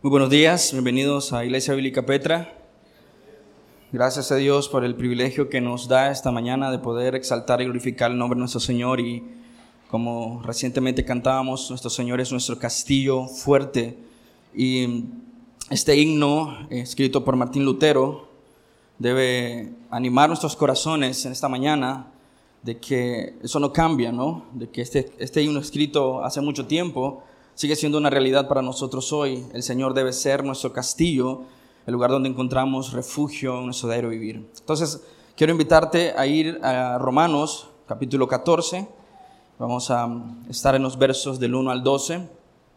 Muy buenos días, bienvenidos a Iglesia Bíblica Petra. Gracias a Dios por el privilegio que nos da esta mañana de poder exaltar y glorificar el nombre de nuestro Señor. Y como recientemente cantábamos, nuestro Señor es nuestro castillo fuerte. Y este himno, escrito por Martín Lutero, debe animar nuestros corazones en esta mañana de que eso no cambia, ¿no? De que este himno escrito hace mucho tiempo sigue siendo una realidad para nosotros hoy. El Señor debe ser nuestro castillo, el lugar donde encontramos refugio en nuestro diario vivir. Entonces, quiero invitarte a ir a Romanos, capítulo 14. Vamos a estar en los versos del 1 al 12.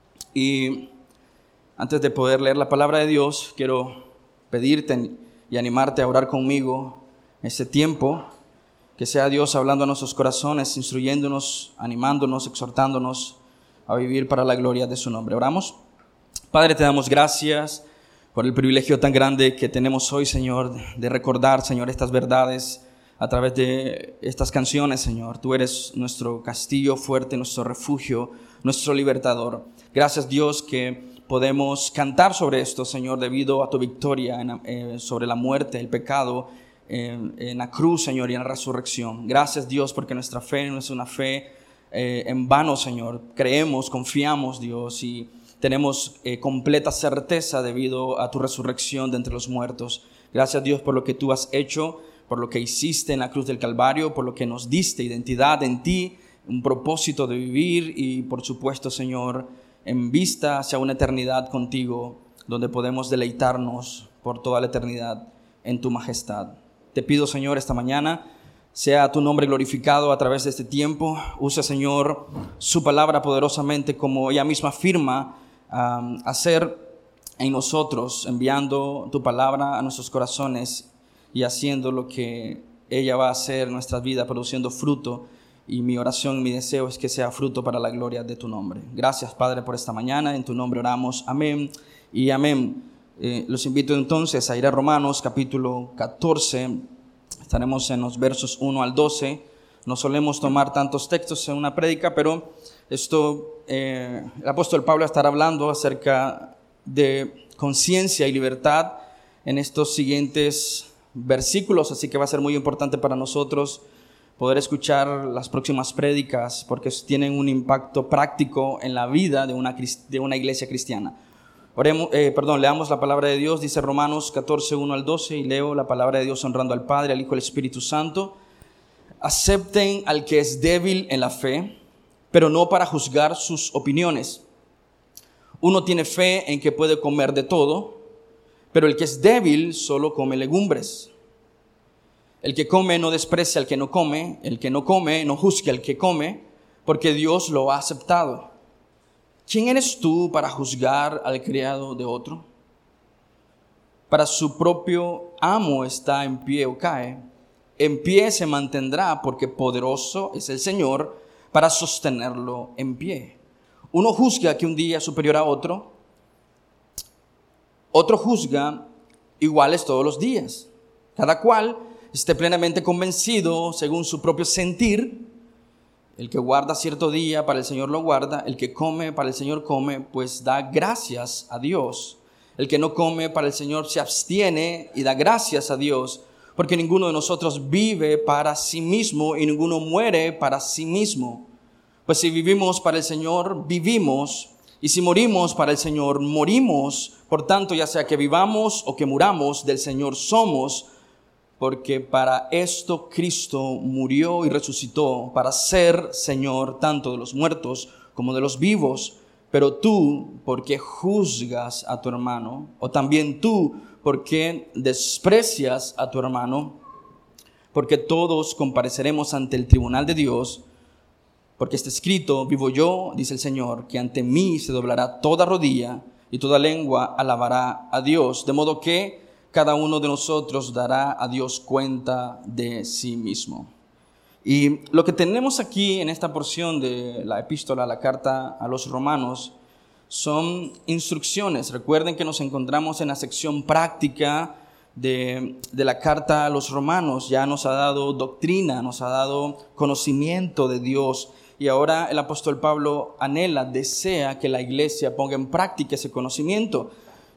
Y antes de poder leer la palabra de Dios, quiero pedirte y animarte a orar conmigo en este tiempo. Que sea Dios hablando a nuestros corazones, instruyéndonos, animándonos, exhortándonos a vivir para la gloria de su nombre. Oramos. Padre, te damos gracias por el privilegio tan grande que tenemos hoy, Señor, de recordar, Señor, estas verdades a través de estas canciones, Señor. Tú eres nuestro castillo fuerte, nuestro refugio, nuestro libertador. Gracias, Dios, que podemos cantar sobre esto, Señor, debido a tu victoria sobre la muerte, el pecado, en la cruz, Señor, y en la resurrección. Gracias, Dios, porque nuestra fe no es una fe en vano, Señor. Creemos, confiamos, Dios, y tenemos completa certeza debido a tu resurrección de entre los muertos. Gracias, Dios, por lo que tú has hecho, por lo que hiciste en la cruz del Calvario, por lo que nos diste identidad en ti, un propósito de vivir y, por supuesto, Señor, en vista hacia una eternidad contigo, donde podemos deleitarnos por toda la eternidad en tu majestad. Te pido, Señor, esta mañana, sea tu nombre glorificado a través de este tiempo. Usa, Señor, su palabra poderosamente como ella misma afirma hacer en nosotros, enviando tu palabra a nuestros corazones y haciendo lo que ella va a hacer en nuestras vidas, produciendo fruto. Y mi oración, mi deseo es que sea fruto para la gloria de tu nombre. Gracias, Padre, por esta mañana. En tu nombre oramos. Amén y amén. Los invito entonces a ir a Romanos capítulo 14. Estaremos en los versos 1 al 12. No solemos tomar tantos textos en una prédica, pero el apóstol Pablo estará hablando acerca de conciencia y libertad en estos siguientes versículos, así que va a ser muy importante para nosotros poder escuchar las próximas prédicas porque tienen un impacto práctico en la vida de una iglesia cristiana. Leamos la palabra de Dios. Dice Romanos 14, 1 al 12, y leo la palabra de Dios honrando al Padre, al Hijo y al Espíritu Santo. Acepten al que es débil en la fe, pero no para juzgar sus opiniones. Uno tiene fe en que puede comer de todo, pero el que es débil solo come legumbres. El que come no desprecia al que no come, el que no come no juzgue al que come, porque Dios lo ha aceptado. ¿Quién eres tú para juzgar al criado de otro? Para su propio amo está en pie o cae. En pie se mantendrá porque poderoso es el Señor para sostenerlo en pie. Uno juzga que un día es superior a otro. Otro juzga iguales todos los días. Cada cual esté plenamente convencido según su propio sentir. El que guarda cierto día, para el Señor lo guarda. El que come, para el Señor come, pues da gracias a Dios. El que no come, para el Señor se abstiene y da gracias a Dios, porque ninguno de nosotros vive para sí mismo y ninguno muere para sí mismo. Pues si vivimos para el Señor, vivimos, y si morimos para el Señor, morimos. Por tanto, ya sea que vivamos o que muramos, del Señor somos, porque para esto Cristo murió y resucitó, para ser Señor tanto de los muertos como de los vivos. Pero tú, ¿por qué juzgas a tu hermano? O también tú, ¿por qué desprecias a tu hermano? Porque todos compareceremos ante el tribunal de Dios, porque está escrito: vivo yo, dice el Señor, que ante mí se doblará toda rodilla y toda lengua alabará a Dios. De modo que cada uno de nosotros dará a Dios cuenta de sí mismo. Y lo que tenemos aquí en esta porción de la epístola, la carta a los romanos, son instrucciones. Recuerden que nos encontramos en la sección práctica de la carta a los romanos. Ya nos ha dado doctrina, nos ha dado conocimiento de Dios. Y ahora el apóstol Pablo anhela, desea que la iglesia ponga en práctica ese conocimiento.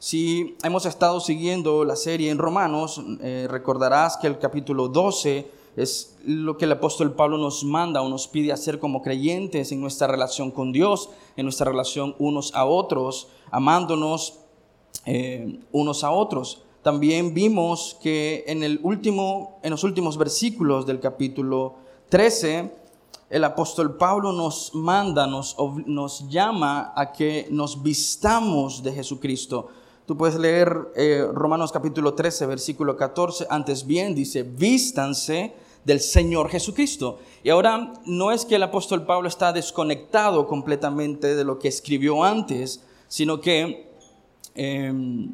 Si hemos estado siguiendo la serie en Romanos, recordarás que el capítulo 12 es lo que el apóstol Pablo nos manda o nos pide hacer como creyentes en nuestra relación con Dios, en nuestra relación unos a otros, amándonos unos a otros. También vimos que en los últimos versículos del capítulo 13, el apóstol Pablo nos manda, nos llama a que nos vistamos de Jesucristo. Tú puedes leer Romanos capítulo 13, versículo 14. Antes bien dice, vístanse del Señor Jesucristo. Y ahora no es que el apóstol Pablo está desconectado completamente de lo que escribió antes, sino que él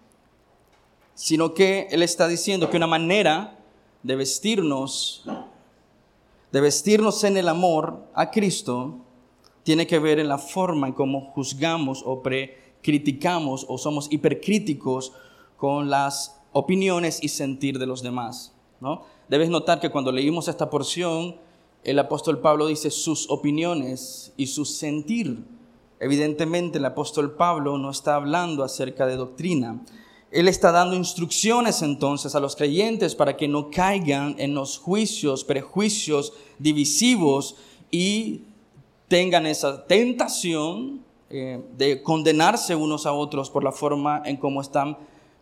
está diciendo que una manera de vestirnos en el amor a Cristo tiene que ver en la forma en cómo juzgamos o criticamos o somos hipercríticos con las opiniones y sentir de los demás, ¿no? Debes notar que cuando leímos esta porción, el apóstol Pablo dice sus opiniones y su sentir. Evidentemente el apóstol Pablo no está hablando acerca de doctrina. Él está dando instrucciones entonces a los creyentes para que no caigan en los prejuicios divisivos y tengan esa tentación de condenarse unos a otros por la forma en cómo están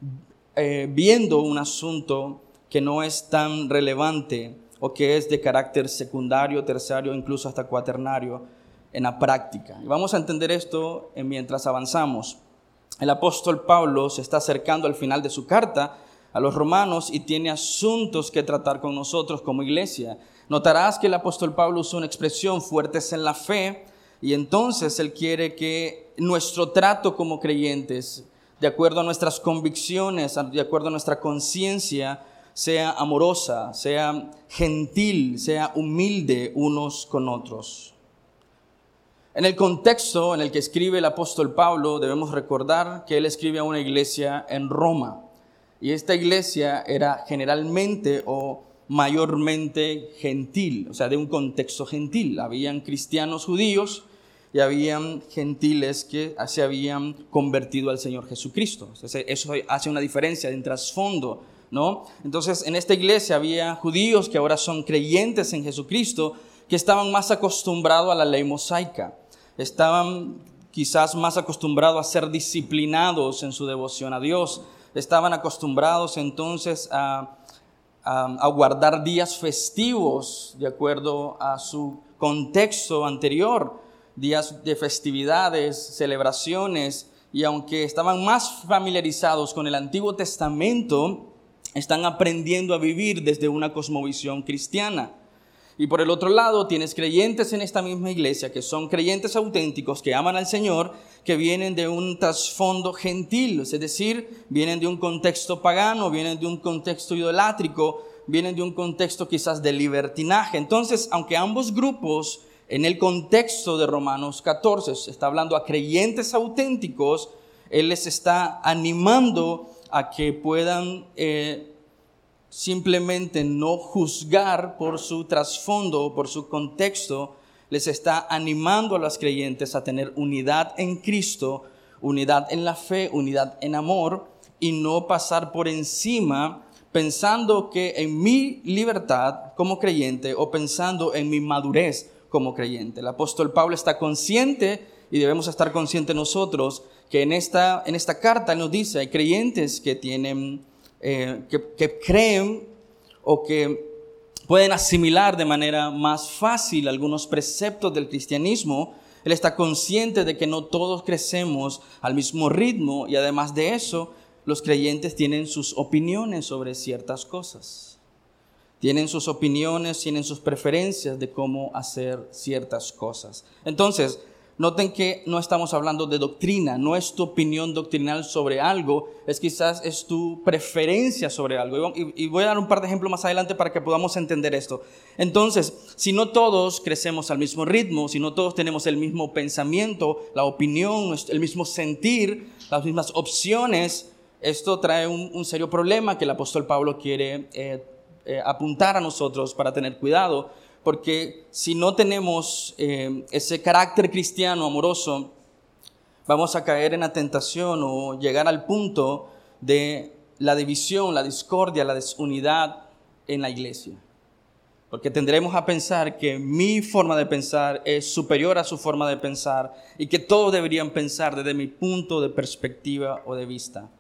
viendo un asunto que no es tan relevante o que es de carácter secundario, terciario, incluso hasta cuaternario en la práctica. Y vamos a entender esto mientras avanzamos. El apóstol Pablo se está acercando al final de su carta a los romanos y tiene asuntos que tratar con nosotros como iglesia. Notarás que el apóstol Pablo usa una expresión fuertes en la fe, y entonces él quiere que nuestro trato como creyentes, de acuerdo a nuestras convicciones, de acuerdo a nuestra conciencia, sea amorosa, sea gentil, sea humilde unos con otros. En el contexto en el que escribe el apóstol Pablo, debemos recordar que él escribe a una iglesia en Roma. Y esta iglesia era generalmente o mayormente gentil, o sea, de un contexto gentil. Habían cristianos judíos y habían gentiles que se habían convertido al Señor Jesucristo. Entonces, eso hace una diferencia en trasfondo, ¿no? Entonces, en esta iglesia había judíos que ahora son creyentes en Jesucristo, que estaban más acostumbrados a la ley mosaica. Estaban quizás más acostumbrados a ser disciplinados en su devoción a Dios. Estaban acostumbrados entonces a guardar días festivos de acuerdo a su contexto anterior, días de festividades, celebraciones, y aunque estaban más familiarizados con el Antiguo Testamento, están aprendiendo a vivir desde una cosmovisión cristiana. Y por el otro lado, tienes creyentes en esta misma iglesia que son creyentes auténticos, que aman al Señor, que vienen de un trasfondo gentil, es decir, vienen de un contexto pagano, vienen de un contexto idolátrico, vienen de un contexto quizás de libertinaje. Entonces, aunque ambos grupos, en el contexto de Romanos 14, se está hablando a creyentes auténticos, Él les está animando a que puedan simplemente no juzgar por su trasfondo, por su contexto. Les está animando a los creyentes a tener unidad en Cristo, unidad en la fe, unidad en amor, y no pasar por encima pensando que en mi libertad como creyente o pensando en mi madurez como creyente. El apóstol Pablo está consciente, y debemos estar conscientes nosotros, que en esta carta nos dice, hay creyentes que tienen que creen o que pueden asimilar de manera más fácil algunos preceptos del cristianismo. Él está consciente de que no todos crecemos al mismo ritmo, y además de eso, los creyentes tienen sus opiniones sobre ciertas cosas. Tienen sus opiniones, tienen sus preferencias de cómo hacer ciertas cosas. Entonces, noten que no estamos hablando de doctrina, no es tu opinión doctrinal sobre algo, quizás es tu preferencia sobre algo. Y voy a dar un par de ejemplos más adelante para que podamos entender esto. Entonces, si no todos crecemos al mismo ritmo, si no todos tenemos el mismo pensamiento, la opinión, el mismo sentir, las mismas opciones, esto trae un serio problema que el apóstol Pablo quiere apuntar a nosotros para tener cuidado. Porque si no tenemos ese carácter cristiano amoroso, vamos a caer en la tentación o llegar al punto de la división, la discordia, la desunidad en la iglesia. Porque tendremos a pensar que mi forma de pensar es superior a su forma de pensar y que todos deberían pensar desde mi punto de perspectiva o de vista.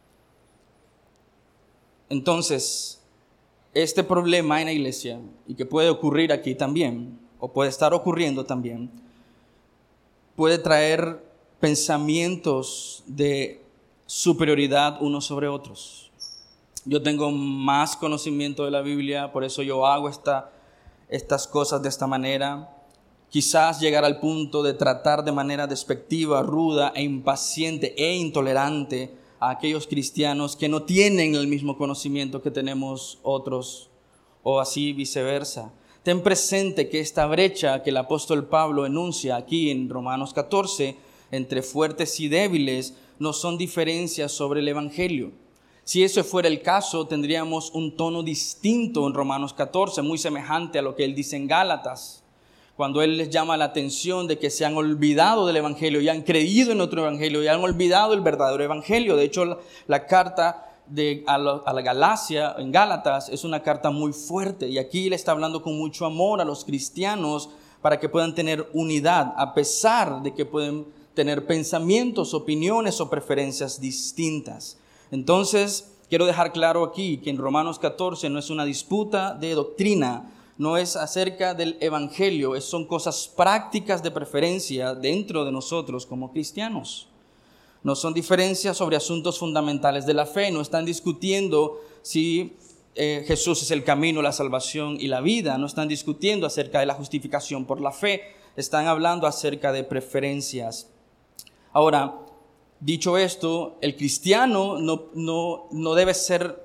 Entonces, este problema en la iglesia, y que puede ocurrir aquí también, o puede estar ocurriendo también, puede traer pensamientos de superioridad unos sobre otros. Yo tengo más conocimiento de la Biblia, por eso yo hago estas cosas de esta manera. Quizás llegar al punto de tratar de manera despectiva, ruda e impaciente e intolerante a aquellos cristianos que no tienen el mismo conocimiento que tenemos otros, o así viceversa. Ten presente que esta brecha que el apóstol Pablo enuncia aquí en Romanos 14, entre fuertes y débiles, no son diferencias sobre el evangelio. Si eso fuera el caso, tendríamos un tono distinto en Romanos 14, muy semejante a lo que él dice en Gálatas, cuando él les llama la atención de que se han olvidado del evangelio y han creído en otro evangelio y han olvidado el verdadero evangelio. De hecho, la carta a la Galacia, en Gálatas, es una carta muy fuerte, y aquí le está hablando con mucho amor a los cristianos para que puedan tener unidad, a pesar de que pueden tener pensamientos, opiniones o preferencias distintas. Entonces, quiero dejar claro aquí que en Romanos 14 no es una disputa de doctrina, no es acerca del evangelio, son cosas prácticas de preferencia dentro de nosotros como cristianos. No son diferencias sobre asuntos fundamentales de la fe, no están discutiendo si Jesús es el camino, la salvación y la vida, no están discutiendo acerca de la justificación por la fe, están hablando acerca de preferencias. Ahora, dicho esto, el cristiano no debe ser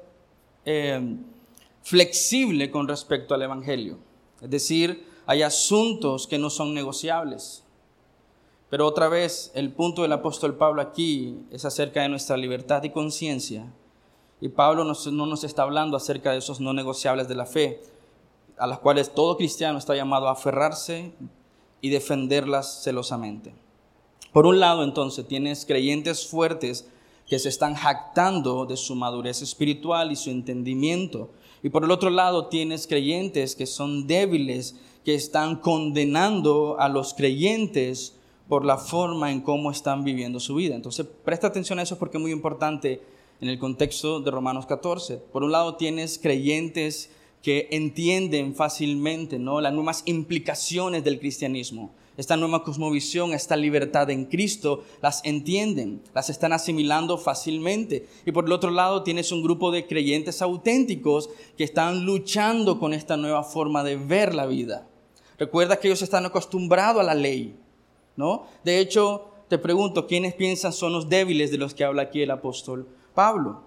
flexible con respecto al evangelio. Es decir, hay asuntos que no son negociables. Pero otra vez, el punto del apóstol Pablo aquí es acerca de nuestra libertad y conciencia. Y Pablo no nos está hablando acerca de esos no negociables de la fe, a las cuales todo cristiano está llamado a aferrarse y defenderlas celosamente. Por un lado, entonces, tienes creyentes fuertes que se están jactando de su madurez espiritual y su entendimiento. Y por el otro lado, tienes creyentes que son débiles, que están condenando a los creyentes por la forma en cómo están viviendo su vida. Entonces, presta atención a eso porque es muy importante en el contexto de Romanos 14. Por un lado, tienes creyentes que entienden fácilmente, ¿no?, las nuevas implicaciones del cristianismo. Esta nueva cosmovisión, esta libertad en Cristo, las entienden, las están asimilando fácilmente. Y por el otro lado tienes un grupo de creyentes auténticos que están luchando con esta nueva forma de ver la vida. Recuerda que ellos están acostumbrados a la ley, ¿no? De hecho, te pregunto, ¿quiénes piensan son los débiles de los que habla aquí el apóstol Pablo?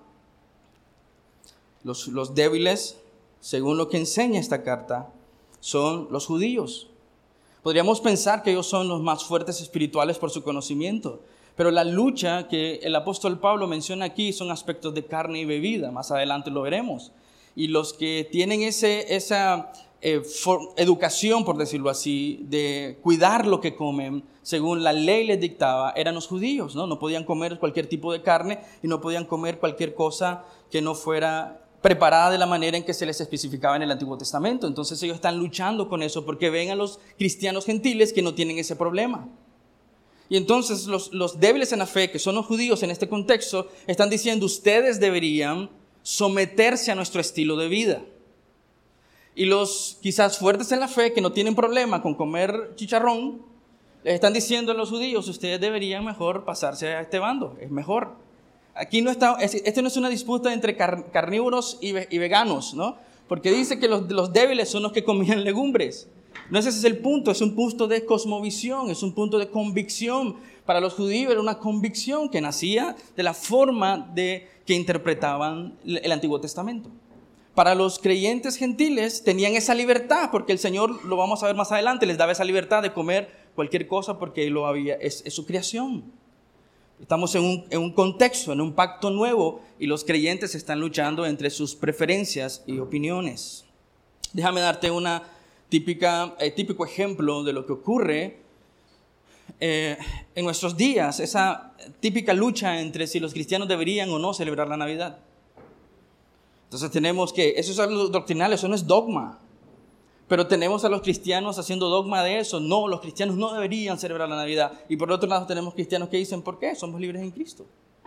Los débiles, según lo que enseña esta carta, son los judíos. Podríamos pensar que ellos son los más fuertes espirituales por su conocimiento, pero la lucha que el apóstol Pablo menciona aquí son aspectos de carne y bebida, más adelante lo veremos. Y los que tienen esa educación, por decirlo así, de cuidar lo que comen, según la ley les dictaba, eran los judíos, ¿no? No podían comer cualquier tipo de carne y no podían comer cualquier cosa que no fuera preparada de la manera en que se les especificaba en el Antiguo Testamento. Entonces ellos están luchando con eso porque ven a los cristianos gentiles que no tienen ese problema. Y entonces los débiles en la fe, que son los judíos en este contexto, están diciendo: ustedes deberían someterse a nuestro estilo de vida. Y los quizás fuertes en la fe, que no tienen problema con comer chicharrón, les están diciendo a los judíos: ustedes deberían mejor pasarse a este bando, es mejor. Aquí no está, esto no es una disputa entre carnívoros y veganos, ¿no? Porque dice que los débiles son los que comían legumbres. No, ese es el punto, es un punto de cosmovisión, es un punto de convicción. Para los judíos era una convicción que nacía de la forma que interpretaban el Antiguo Testamento. Para los creyentes gentiles tenían esa libertad, porque el Señor, lo vamos a ver más adelante, les daba esa libertad de comer cualquier cosa porque es su creación. Estamos en un contexto, en un pacto nuevo, y los creyentes están luchando entre sus preferencias y opiniones. Déjame darte una típico ejemplo de lo que ocurre en nuestros días esa típica lucha entre si los cristianos deberían o no celebrar la Navidad. Entonces tenemos que, eso es algo doctrinal, eso no es dogma. Pero tenemos a los cristianos haciendo dogma de eso. No, los cristianos no deberían celebrar la Navidad. Y por otro lado tenemos cristianos que dicen, ¿por qué? Somos libres en Cristo.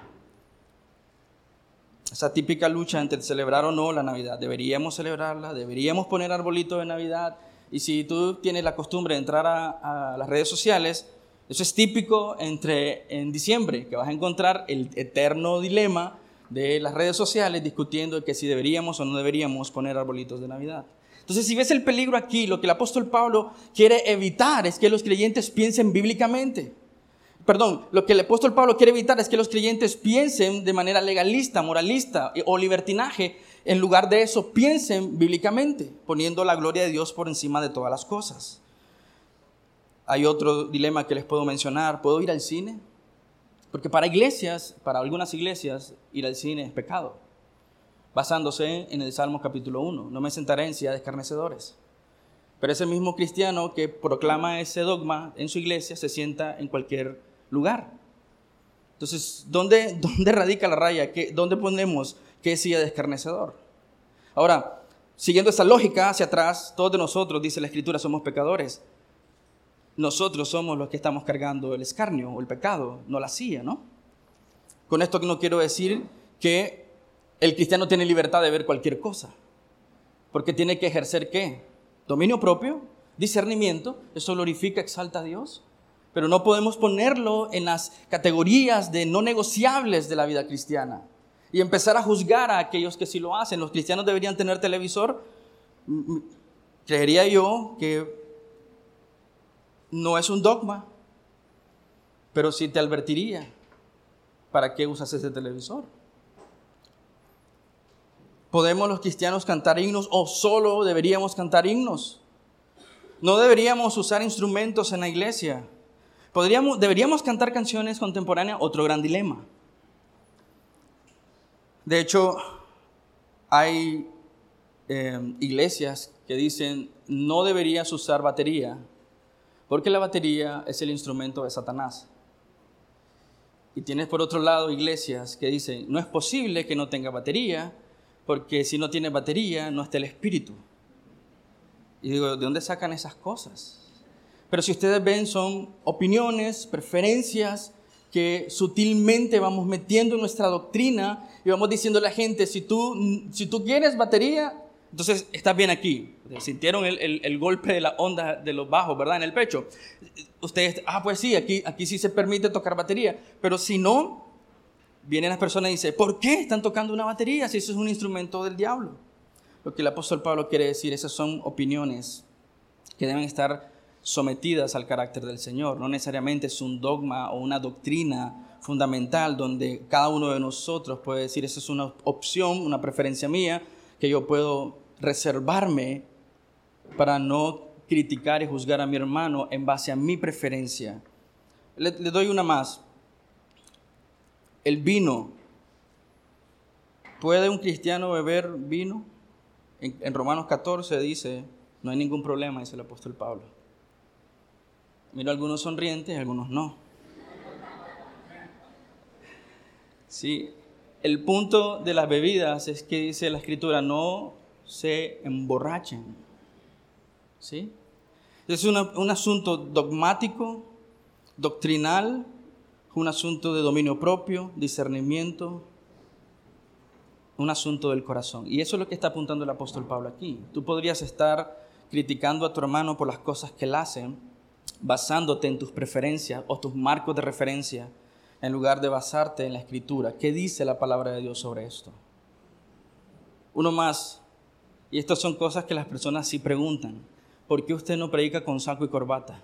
Esa típica lucha entre celebrar o no la Navidad. Deberíamos celebrarla, deberíamos poner arbolitos de Navidad. Y si tú tienes la costumbre de entrar a las redes sociales, eso es típico en diciembre, que vas a encontrar el eterno dilema de las redes sociales discutiendo que si deberíamos o no deberíamos poner arbolitos de Navidad. Entonces, si ves el peligro aquí, lo que el apóstol Pablo quiere evitar es que los creyentes piensen bíblicamente. Lo que el apóstol Pablo quiere evitar es que los creyentes piensen de manera legalista, moralista o libertinaje. En lugar de eso, piensen bíblicamente, poniendo la gloria de Dios por encima de todas las cosas. Hay otro dilema que les puedo mencionar. ¿Puedo ir al cine? Porque para algunas iglesias, ir al cine es pecado. Basándose en el Salmo capítulo 1. No me sentaré en silla de escarnecedores. Pero ese mismo cristiano que proclama ese dogma en su iglesia se sienta en cualquier lugar. Entonces, ¿dónde radica la raya? ¿Dónde ponemos qué silla de escarnecedor? Ahora, siguiendo esa lógica hacia atrás, todos de nosotros, dice la Escritura, somos pecadores. Nosotros somos los que estamos cargando el escarnio o el pecado, no la silla, ¿no? Con esto no quiero decir que el cristiano tiene libertad de ver cualquier cosa, porque tiene que ejercer ¿qué? Dominio propio, discernimiento. Eso glorifica, exalta a Dios, pero no podemos ponerlo en las categorías de no negociables de la vida cristiana y empezar a juzgar a aquellos que sí lo hacen. Los cristianos deberían tener televisor. Creería yo que no es un dogma, pero sí te advertiría para qué usas ese televisor. ¿Podemos los cristianos cantar himnos o solo deberíamos cantar himnos? No deberíamos usar instrumentos en la iglesia. ¿Deberíamos cantar canciones contemporáneas? Otro gran dilema. De hecho, hay iglesias que dicen no deberías usar batería porque la batería es el instrumento de Satanás. Y tienes por otro lado iglesias que dicen no es posible que no tenga batería porque si no tiene batería no está el espíritu. Y digo, ¿de dónde sacan esas cosas? Pero si ustedes ven, son opiniones, preferencias que sutilmente vamos metiendo en nuestra doctrina y vamos diciendo a la gente, si tú quieres batería, entonces estás bien aquí. Sintieron el golpe de la onda de los bajos, ¿verdad? En el pecho. Ustedes, pues sí, aquí sí se permite tocar batería. Pero si no, vienen las personas y dicen, ¿por qué están tocando una batería si eso es un instrumento del diablo? Lo que el apóstol Pablo quiere decir, esas son opiniones que deben estar sometidas al carácter del Señor. No necesariamente es un dogma o una doctrina fundamental donde cada uno de nosotros puede decir, esa es una opción, una preferencia mía, que yo puedo reservarme para no criticar y juzgar a mi hermano en base a mi preferencia. Le doy una más. El vino. ¿Puede un cristiano beber vino? En Romanos 14 dice, no hay ningún problema, dice el apóstol Pablo. Miro algunos sonrientes, algunos no. Sí, el punto de las bebidas es que dice la Escritura, no se emborrachen. ¿Sí? Es un asunto dogmático, doctrinal, un asunto de dominio propio, discernimiento, un asunto del corazón. Y eso es lo que está apuntando el apóstol Pablo aquí. Tú podrías estar criticando a tu hermano por las cosas que él hace, basándote en tus preferencias o tus marcos de referencia, en lugar de basarte en la Escritura. ¿Qué dice la palabra de Dios sobre esto? Uno más, y estas son cosas que las personas sí preguntan. ¿Por qué usted no predica con saco y corbata?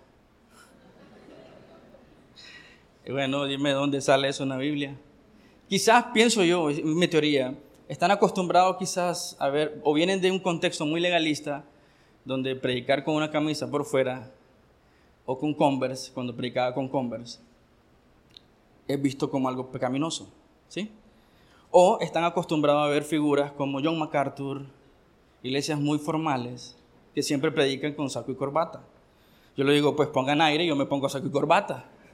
Y bueno, dime dónde sale eso en la Biblia. Quizás, pienso yo, es mi teoría, están acostumbrados quizás a ver, o vienen de un contexto muy legalista, donde predicar con una camisa por fuera, o con Converse, cuando predicaba con Converse, es visto como algo pecaminoso, ¿sí? O están acostumbrados a ver figuras como John MacArthur, iglesias muy formales, que siempre predican con saco y corbata. Yo le digo, pues pongan aire y yo me pongo saco y corbata.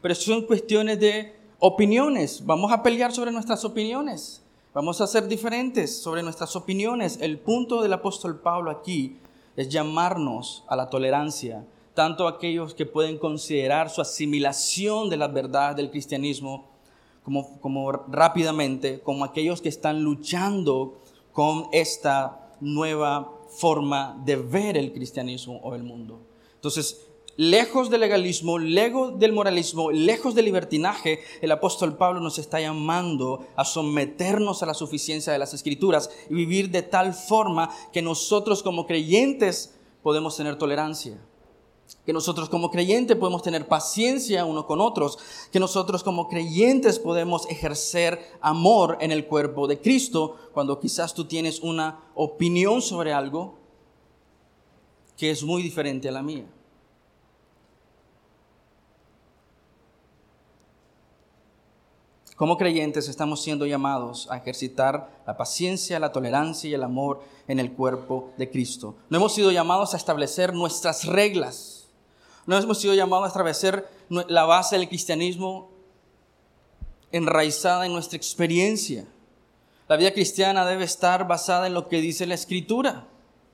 pero son cuestiones de opiniones. Vamos a pelear sobre nuestras opiniones. Vamos a ser diferentes sobre nuestras opiniones. El punto del apóstol Pablo aquí es llamarnos a la tolerancia, tanto aquellos que pueden considerar su asimilación de las verdades del cristianismo como rápidamente, como aquellos que están luchando con esta nueva forma de ver el cristianismo o el mundo. Entonces, lejos del legalismo, lejos del moralismo, lejos del libertinaje, el apóstol Pablo nos está llamando a someternos a la suficiencia de las Escrituras y vivir de tal forma que nosotros como creyentes podemos tener tolerancia, que nosotros como creyentes podemos tener paciencia unos con otros, que nosotros como creyentes podemos ejercer amor en el cuerpo de Cristo cuando quizás tú tienes una opinión sobre algo que es muy diferente a la mía. Como creyentes estamos siendo llamados a ejercitar la paciencia, la tolerancia y el amor en el cuerpo de Cristo. No hemos sido llamados a establecer nuestras reglas. No hemos sido llamados a establecer la base del cristianismo enraizada en nuestra experiencia. La vida cristiana debe estar basada en lo que dice la Escritura.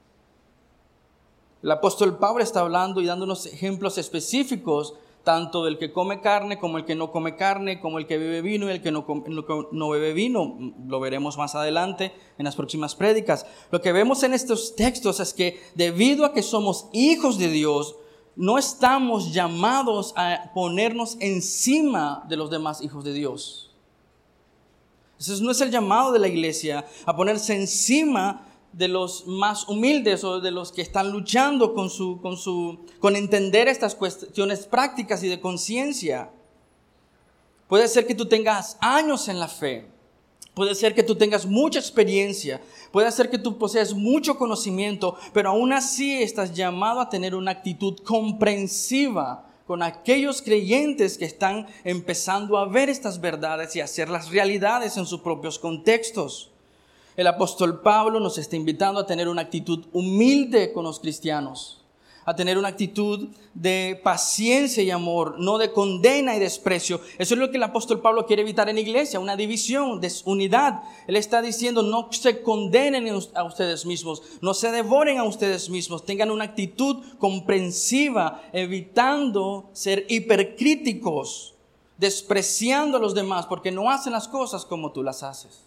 El apóstol Pablo está hablando y dándonos ejemplos específicos tanto del que come carne como el que no come carne, como el que bebe vino y el que no bebe vino. Lo veremos más adelante en las próximas prédicas. Lo que vemos en estos textos es que debido a que somos hijos de Dios, no estamos llamados a ponernos encima de los demás hijos de Dios. Ese no es el llamado de la iglesia, a ponerse encima de los más humildes o de los que están luchando con entender estas cuestiones prácticas y de conciencia. Puede ser que tú tengas años en la fe, puede ser que tú tengas mucha experiencia, puede ser que tú poseas mucho conocimiento, pero aún así estás llamado a tener una actitud comprensiva con aquellos creyentes que están empezando a ver estas verdades y a hacerlas realidades en sus propios contextos. El apóstol Pablo nos está invitando a tener una actitud humilde con los cristianos, a tener una actitud de paciencia y amor, no de condena y desprecio. Eso es lo que el apóstol Pablo quiere evitar en la iglesia, una división, desunidad. Él está diciendo, no se condenen a ustedes mismos, no se devoren a ustedes mismos, tengan una actitud comprensiva, evitando ser hipercríticos, despreciando a los demás, porque no hacen las cosas como tú las haces.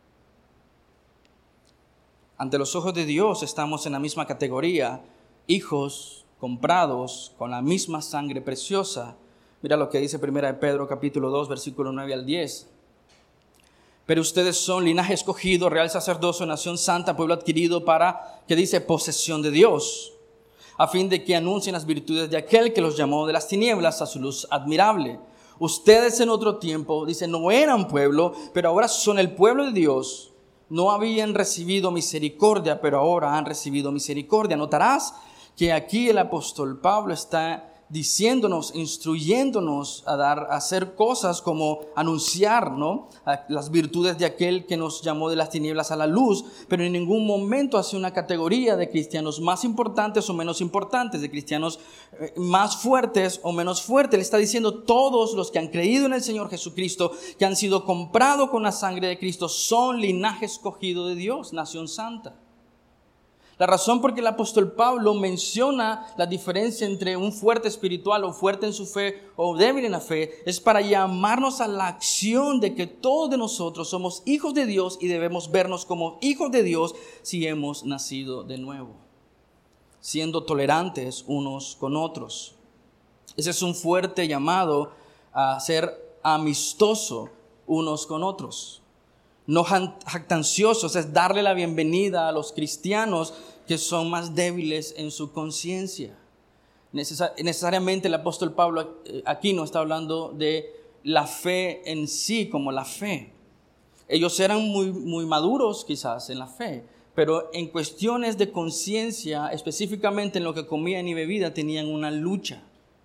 Ante los ojos de Dios estamos en la misma categoría, hijos comprados con la misma sangre preciosa. Mira lo que dice 1 Pedro capítulo 2, versículo 9 al 10. Pero ustedes son linaje escogido, real sacerdocio, nación santa, pueblo adquirido para, que dice, posesión de Dios, a fin de que anuncien las virtudes de aquel que los llamó de las tinieblas a su luz admirable. Ustedes en otro tiempo, dice, no eran pueblo, pero ahora son el pueblo de Dios. No habían recibido misericordia, pero ahora han recibido misericordia. Notarás que aquí el apóstol Pablo está diciéndonos, instruyéndonos a hacer cosas como anunciar, ¿no?, las virtudes de aquel que nos llamó de las tinieblas a la luz, pero en ningún momento hace una categoría de cristianos más importantes o menos importantes, de cristianos más fuertes o menos fuertes. Le está diciendo todos los que han creído en el Señor Jesucristo, que han sido comprados con la sangre de Cristo, son linaje escogido de Dios, nación santa. La razón por que el apóstol Pablo menciona la diferencia entre un fuerte espiritual o fuerte en su fe o débil en la fe es para llamarnos a la acción de que todos de nosotros somos hijos de Dios y debemos vernos como hijos de Dios si hemos nacido de nuevo, siendo tolerantes unos con otros. Ese es un fuerte llamado a ser amistoso unos con otros. No jactanciosos, es darle la bienvenida a los cristianos que son más débiles en su conciencia. Necesariamente el apóstol Pablo aquí no está hablando de la fe en sí como la fe. Ellos eran muy maduros quizás en la fe, pero en cuestiones de conciencia, específicamente en lo que comían y bebían, tenían una lucha.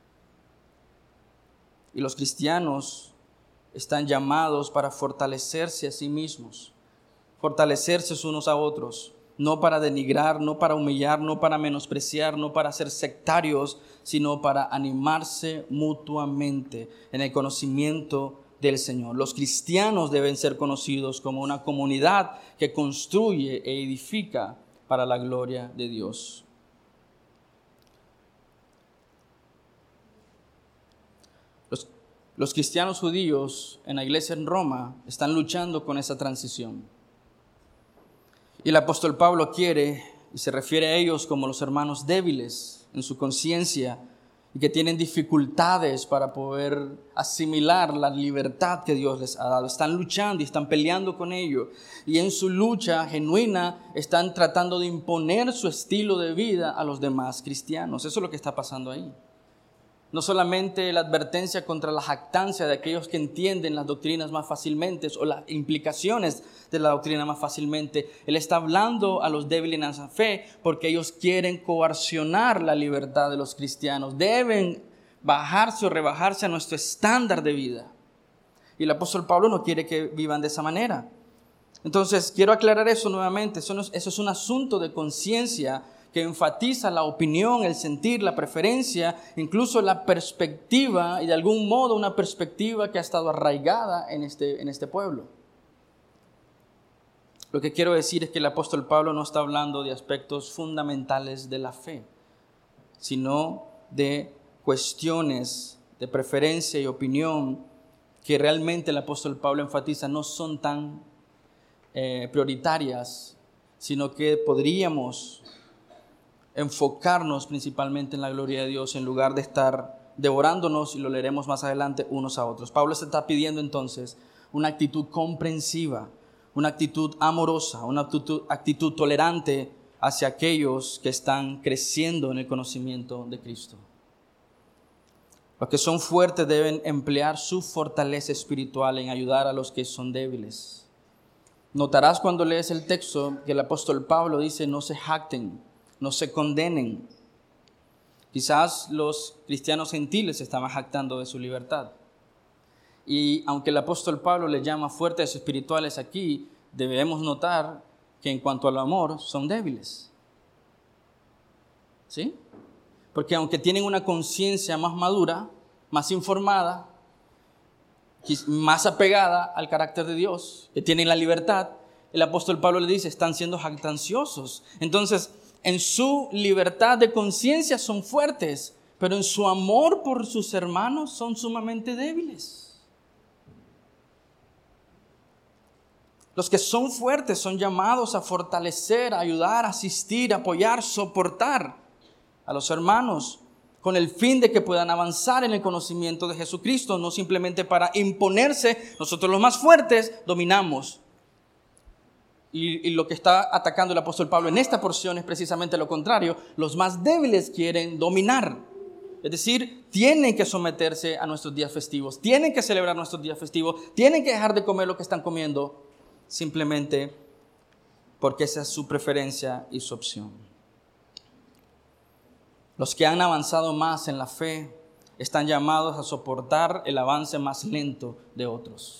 Y los cristianos están llamados para fortalecerse a sí mismos, fortalecerse unos a otros. no para denigrar, no para humillar, no para menospreciar, no para ser sectarios, sino para animarse mutuamente en el conocimiento del Señor. Los cristianos deben ser conocidos como una comunidad que construye e edifica para la gloria de Dios. Los cristianos judíos en la iglesia en Roma están luchando con esa transición. Y el apóstol Pablo quiere y se refiere a ellos como los hermanos débiles en su conciencia y que tienen dificultades para poder asimilar la libertad que Dios les ha dado. Están luchando y están peleando con ello. Y en su lucha genuina están tratando de imponer su estilo de vida a los demás cristianos. Eso es lo que está pasando ahí. No solamente la advertencia contra la jactancia de aquellos que entienden las doctrinas más fácilmente o las implicaciones de la doctrina más fácilmente. Él está hablando a los débiles en la fe porque ellos quieren coercionar la libertad de los cristianos. Deben bajarse o rebajarse a nuestro estándar de vida. Y el apóstol Pablo no quiere que vivan de esa manera. Entonces, quiero aclarar eso nuevamente. Eso es un asunto de conciencia que enfatiza la opinión, el sentir, la preferencia, incluso la perspectiva, y de algún modo una perspectiva que ha estado arraigada en este pueblo. Lo que quiero decir es que el apóstol Pablo no está hablando de aspectos fundamentales de la fe, sino de cuestiones de preferencia y opinión que realmente el apóstol Pablo enfatiza no son tan prioritarias, sino que podríamos enfocarnos principalmente en la gloria de Dios en lugar de estar devorándonos, y lo leeremos más adelante, unos a otros. Pablo se está pidiendo entonces una actitud comprensiva, una actitud amorosa, una actitud tolerante hacia aquellos que están creciendo en el conocimiento de Cristo. Los que son fuertes deben emplear su fortaleza espiritual en ayudar a los que son débiles. Notarás cuando lees el texto que el apóstol Pablo dice: no se jacten, no se condenen. Quizás los cristianos gentiles estaban jactando de su libertad. Y aunque el apóstol Pablo le llama fuertes espirituales aquí, debemos notar que en cuanto al amor son débiles. ¿Sí? Porque aunque tienen una conciencia más madura, más informada, más apegada al carácter de Dios, que tienen la libertad, el apóstol Pablo le dice: están siendo jactanciosos. Entonces, en su libertad de conciencia son fuertes, pero en su amor por sus hermanos son sumamente débiles. Los que son fuertes son llamados a fortalecer, a ayudar, a asistir, a apoyar, soportar a los hermanos con el fin de que puedan avanzar en el conocimiento de Jesucristo, no simplemente para imponerse. Nosotros los más fuertes dominamos. Y lo que está atacando el apóstol Pablo en esta porción es precisamente lo contrario. Los más débiles quieren dominar. Es decir, tienen que someterse a nuestros días festivos, tienen que celebrar nuestros días festivos, tienen que dejar de comer lo que están comiendo, simplemente porque esa es su preferencia y su opción. Los que han avanzado más en la fe están llamados a soportar el avance más lento de otros.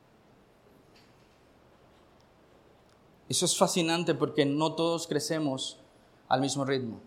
Eso es fascinante porque no todos crecemos al mismo ritmo.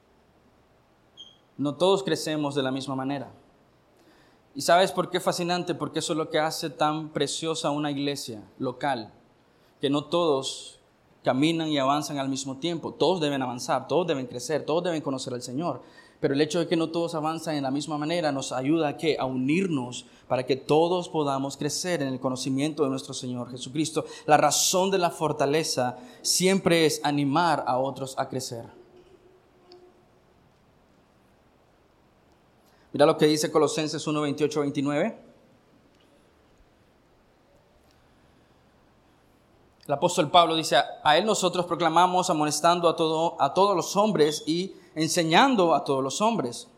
No todos crecemos de la misma manera. ¿Y sabes por qué es fascinante? Porque eso es lo que hace tan preciosa una iglesia local. Que no todos caminan y avanzan al mismo tiempo. Todos deben avanzar, todos deben crecer, todos deben conocer al Señor. Pero el hecho de que no todos avanzan en la misma manera nos ayuda a ¿qué? A unirnos para que todos podamos crecer en el conocimiento de nuestro Señor Jesucristo. La razón de la fortaleza siempre es animar a otros a crecer. Mira lo que dice Colosenses 1, 28, 29. El apóstol Pablo dice: a él nosotros proclamamos amonestando a todos los hombres y enseñando a todos los hombres.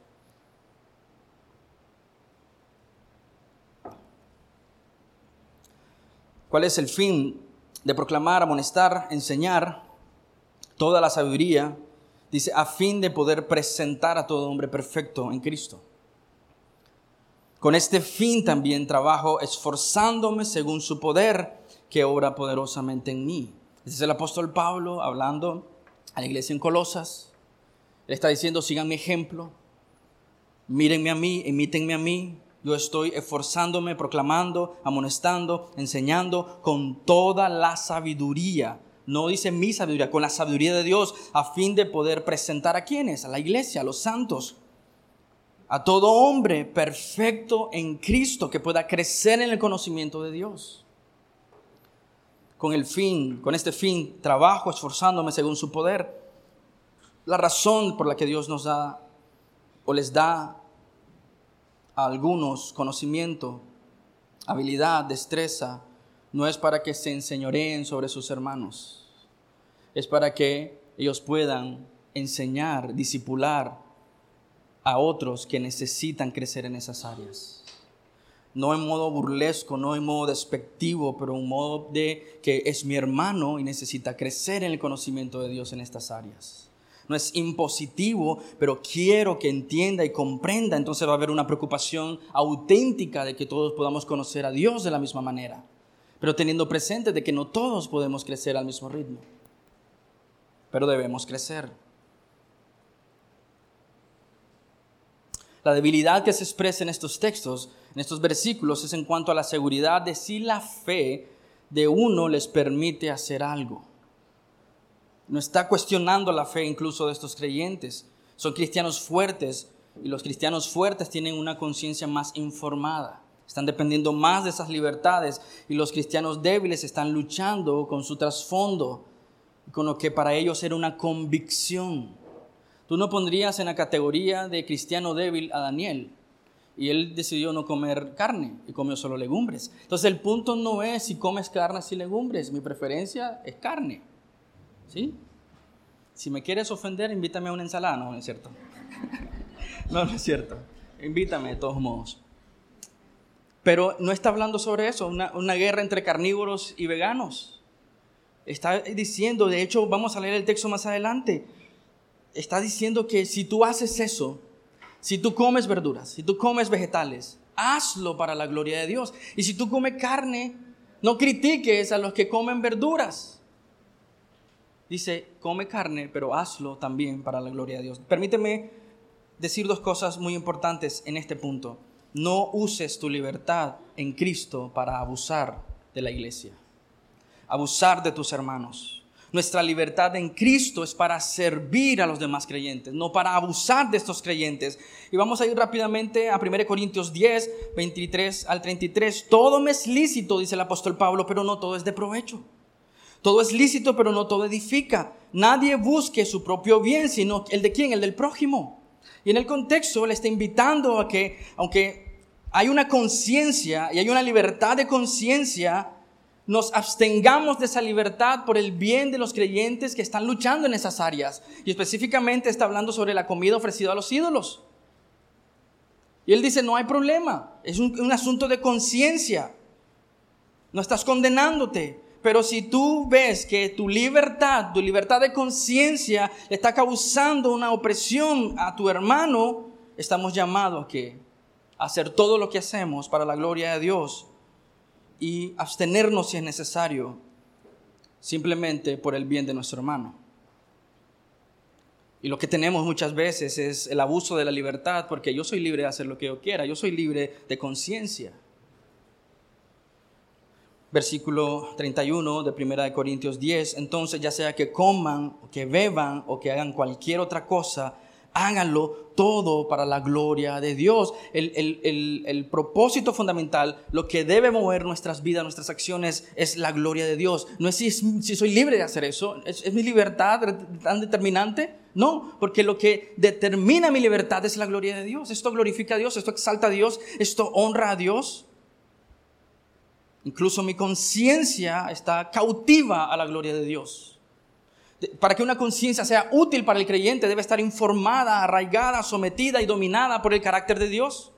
¿Cuál es el fin de proclamar, amonestar, enseñar? Toda la sabiduría, dice, a fin de poder presentar a todo hombre perfecto en Cristo. Con este fin también trabajo, esforzándome según su poder que obra poderosamente en mí. Es Este es el apóstol Pablo hablando a la iglesia en Colosas. Él está diciendo, sigan mi ejemplo, mírenme a mí, imítenme a mí. Yo estoy esforzándome, proclamando, amonestando, enseñando con toda la sabiduría. No dice mi sabiduría, con la sabiduría de Dios, a fin de poder presentar a quienes, a la iglesia, a los santos, a todo hombre perfecto en Cristo, que pueda crecer en el conocimiento de Dios. Con este fin, trabajo esforzándome según su poder. La razón por la que Dios nos da o les da a algunos conocimiento, habilidad, destreza, no es para que se enseñoreen sobre sus hermanos. Es para que ellos puedan enseñar, discipular a otros que necesitan crecer en esas áreas. No en modo burlesco, no en modo despectivo, pero en modo de que es mi hermano y necesita crecer en el conocimiento de Dios en estas áreas. No es impositivo, pero quiero que entienda y comprenda. Entonces va a haber una preocupación auténtica de que todos podamos conocer a Dios de la misma manera, pero teniendo presente de que no todos podemos crecer al mismo ritmo, pero debemos crecer. La debilidad que se expresa en estos textos, en estos versículos, es en cuanto a la seguridad de si la fe de uno les permite hacer algo. No está cuestionando la fe incluso de estos creyentes. Son cristianos fuertes y los cristianos fuertes tienen una conciencia más informada. Están dependiendo más de esas libertades y los cristianos débiles están luchando con su trasfondo, con lo que para ellos era una convicción. Tú no pondrías en la categoría de cristiano débil a Daniel y él decidió no comer carne y comió solo legumbres. Entonces el punto no es si comes carnes y legumbres, mi preferencia es carne. ¿Sí? Si me quieres ofender, invítame a una ensalada. No, no es cierto. No es cierto. Invítame de todos modos. Pero no está hablando sobre eso, una guerra entre carnívoros y veganos. Está diciendo, de hecho, vamos a leer el texto más adelante. Está diciendo que si tú haces eso, si tú comes verduras, si tú comes vegetales, hazlo para la gloria de Dios. Y si tú comes carne, no critiques a los que comen verduras. Dice, come carne, pero hazlo también para la gloria de Dios. Permíteme decir dos cosas muy importantes en este punto. No uses tu libertad en Cristo para abusar de la iglesia, abusar de tus hermanos. Nuestra libertad en Cristo es para servir a los demás creyentes, no para abusar de estos creyentes. Y vamos a ir rápidamente a 1 Corintios 10, 23 al 33. Todo me es lícito, dice el apóstol Pablo, pero no todo es de provecho. Todo es lícito, pero no todo edifica. Nadie busque su propio bien, sino el de quién, el del prójimo. Y en el contexto le está invitando a que, aunque hay una conciencia y hay una libertad de conciencia, nos abstengamos de esa libertad por el bien de los creyentes que están luchando en esas áreas. Y específicamente está hablando sobre la comida ofrecida a los ídolos. Y él dice, no hay problema, es un asunto de conciencia. No estás condenándote. Pero si tú ves que tu libertad de conciencia le está causando una opresión a tu hermano, estamos llamados a hacer todo lo que hacemos para la gloria de Dios y abstenernos si es necesario, simplemente por el bien de nuestro hermano. Y lo que tenemos muchas veces es el abuso de la libertad, porque yo soy libre de hacer lo que yo quiera, yo soy libre de conciencia. Versículo 31 de 1 Corintios 10, entonces ya sea que coman, que beban o que hagan cualquier otra cosa, háganlo todo para la gloria de Dios. El propósito fundamental, lo que debe mover nuestras vidas, nuestras acciones, es la gloria de Dios. No es si soy libre de hacer eso, ¿es mi libertad tan determinante? No, porque lo que determina mi libertad es la gloria de Dios. Esto glorifica a Dios, esto exalta a Dios, esto honra a Dios. Incluso mi conciencia está cautiva a la gloria de Dios. Para que una conciencia sea útil para el creyente, debe estar informada, arraigada, sometida y dominada por el carácter de Dios.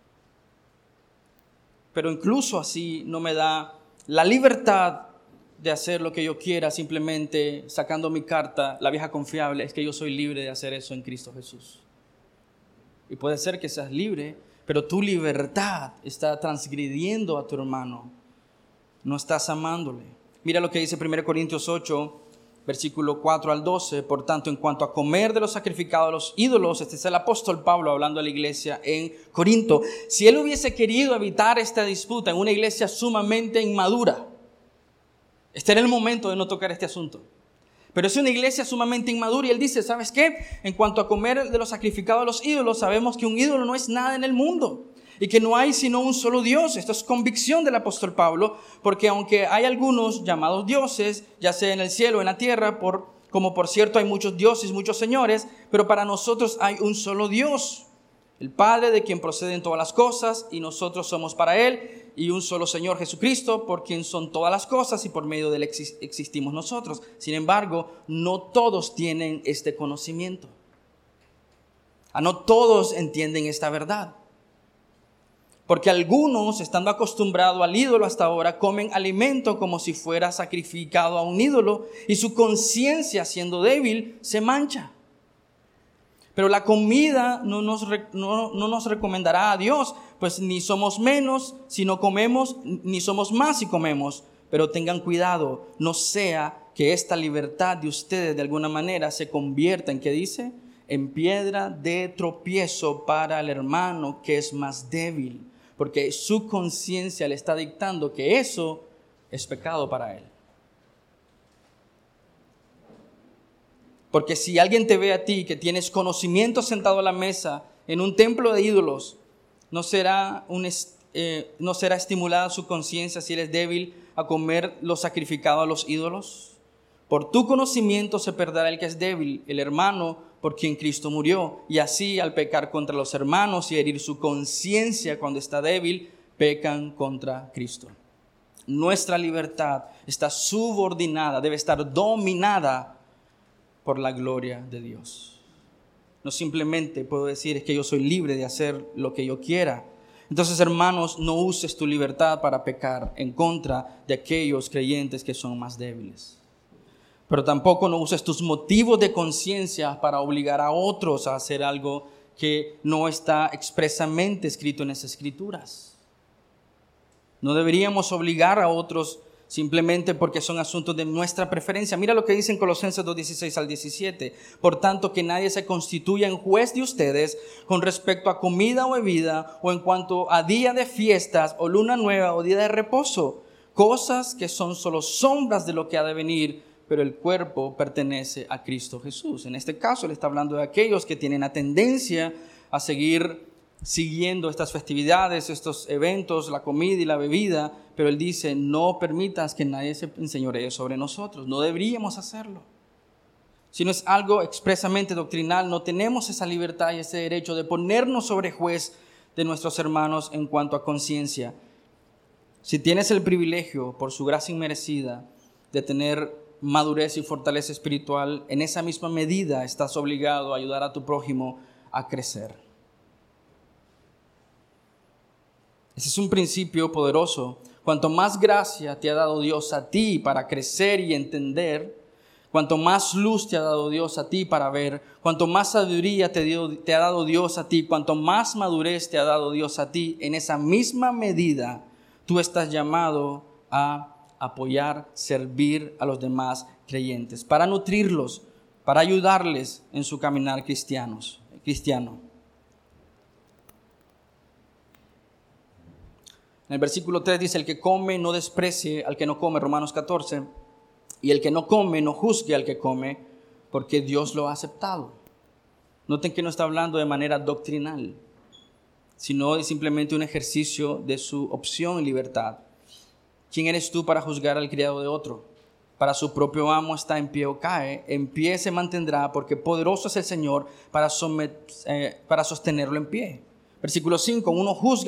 Pero incluso así no me da la libertad de hacer lo que yo quiera, simplemente sacando mi carta, la vieja confiable, es que yo soy libre de hacer eso en Cristo Jesús. Y puede ser que seas libre, pero tu libertad está transgrediendo a tu hermano. No estás amándole. Mira lo que dice 1 Corintios 8, versículo 4 al 12. Por tanto, en cuanto a comer de los sacrificados a los ídolos, este es el apóstol Pablo hablando a la iglesia en Corinto. Si él hubiese querido evitar esta disputa en una iglesia sumamente inmadura, este era el momento de no tocar este asunto. Pero es una iglesia sumamente inmadura y él dice, ¿sabes qué? En cuanto a comer de los sacrificados a los ídolos, sabemos que un ídolo no es nada en el mundo y que no hay sino un solo Dios. Esto es convicción del apóstol Pablo, porque aunque hay algunos llamados dioses, ya sea en el cielo o en la tierra, como por cierto hay muchos dioses, muchos señores, pero para nosotros hay un solo Dios, el Padre, de quien proceden todas las cosas, y nosotros somos para Él, y un solo Señor Jesucristo, por quien son todas las cosas, y por medio de Él existimos nosotros. Sin embargo, no todos tienen este conocimiento. No todos entienden esta verdad. Porque algunos, estando acostumbrados al ídolo hasta ahora, comen alimento como si fuera sacrificado a un ídolo, y su conciencia, siendo débil, se mancha. Pero la comida no nos recomendará a Dios, pues ni somos menos si no comemos, ni somos más si comemos. Pero tengan cuidado, no sea que esta libertad de ustedes de alguna manera se convierta en, ¿qué dice? En piedra de tropiezo para el hermano que es más débil, porque su conciencia le está dictando que eso es pecado para él. Porque si alguien te ve a ti que tienes conocimiento sentado a la mesa en un templo de ídolos, ¿no será estimulada su conciencia si eres débil a comer lo sacrificado a los ídolos? Por tu conocimiento se perderá el que es débil, el hermano por quien Cristo murió. Y así, al pecar contra los hermanos y herir su conciencia cuando está débil, pecan contra Cristo. Nuestra libertad está subordinada, debe estar dominada por la gloria de Dios. No simplemente puedo decir es que yo soy libre de hacer lo que yo quiera. Entonces, hermanos, no uses tu libertad para pecar en contra de aquellos creyentes que son más débiles. Pero tampoco no uses tus motivos de conciencia para obligar a otros a hacer algo que no está expresamente escrito en esas escrituras. No deberíamos obligar a otros simplemente porque son asuntos de nuestra preferencia. Mira lo que dice en Colosenses 2:16 al 17. Por tanto, que nadie se constituya en juez de ustedes con respecto a comida o bebida, o en cuanto a día de fiestas, o luna nueva, o día de reposo, cosas que son solo sombras de lo que ha de venir, pero el cuerpo pertenece a Cristo Jesús. En este caso, le está hablando de aquellos que tienen la tendencia a siguiendo estas festividades, estos eventos, la comida y la bebida, pero él dice, no permitas que nadie se enseñoree sobre nosotros. No deberíamos hacerlo. Si no es algo expresamente doctrinal, no tenemos esa libertad y ese derecho de ponernos sobre juez de nuestros hermanos en cuanto a conciencia. Si tienes el privilegio, por su gracia inmerecida, de tener madurez y fortaleza espiritual, en esa misma medida estás obligado a ayudar a tu prójimo a crecer. Ese es un principio poderoso. Cuanto más gracia te ha dado Dios a ti para crecer y entender, cuanto más luz te ha dado Dios a ti para ver, cuanto más sabiduría te ha dado Dios a ti, cuanto más madurez te ha dado Dios a ti, en esa misma medida tú estás llamado a apoyar, servir a los demás creyentes, para nutrirlos, para ayudarles en su caminar cristiano. En el versículo 3 dice, el que come no desprecie al que no come, Romanos 14, y el que no come no juzgue al que come, porque Dios lo ha aceptado. Noten que no está hablando de manera doctrinal, sino es simplemente un ejercicio de su opción y libertad. ¿Quién eres tú para juzgar al criado de otro? Para su propio amo está en pie o cae, en pie se mantendrá, porque poderoso es el Señor para sostenerlo en pie. Versículo 5, uno juzga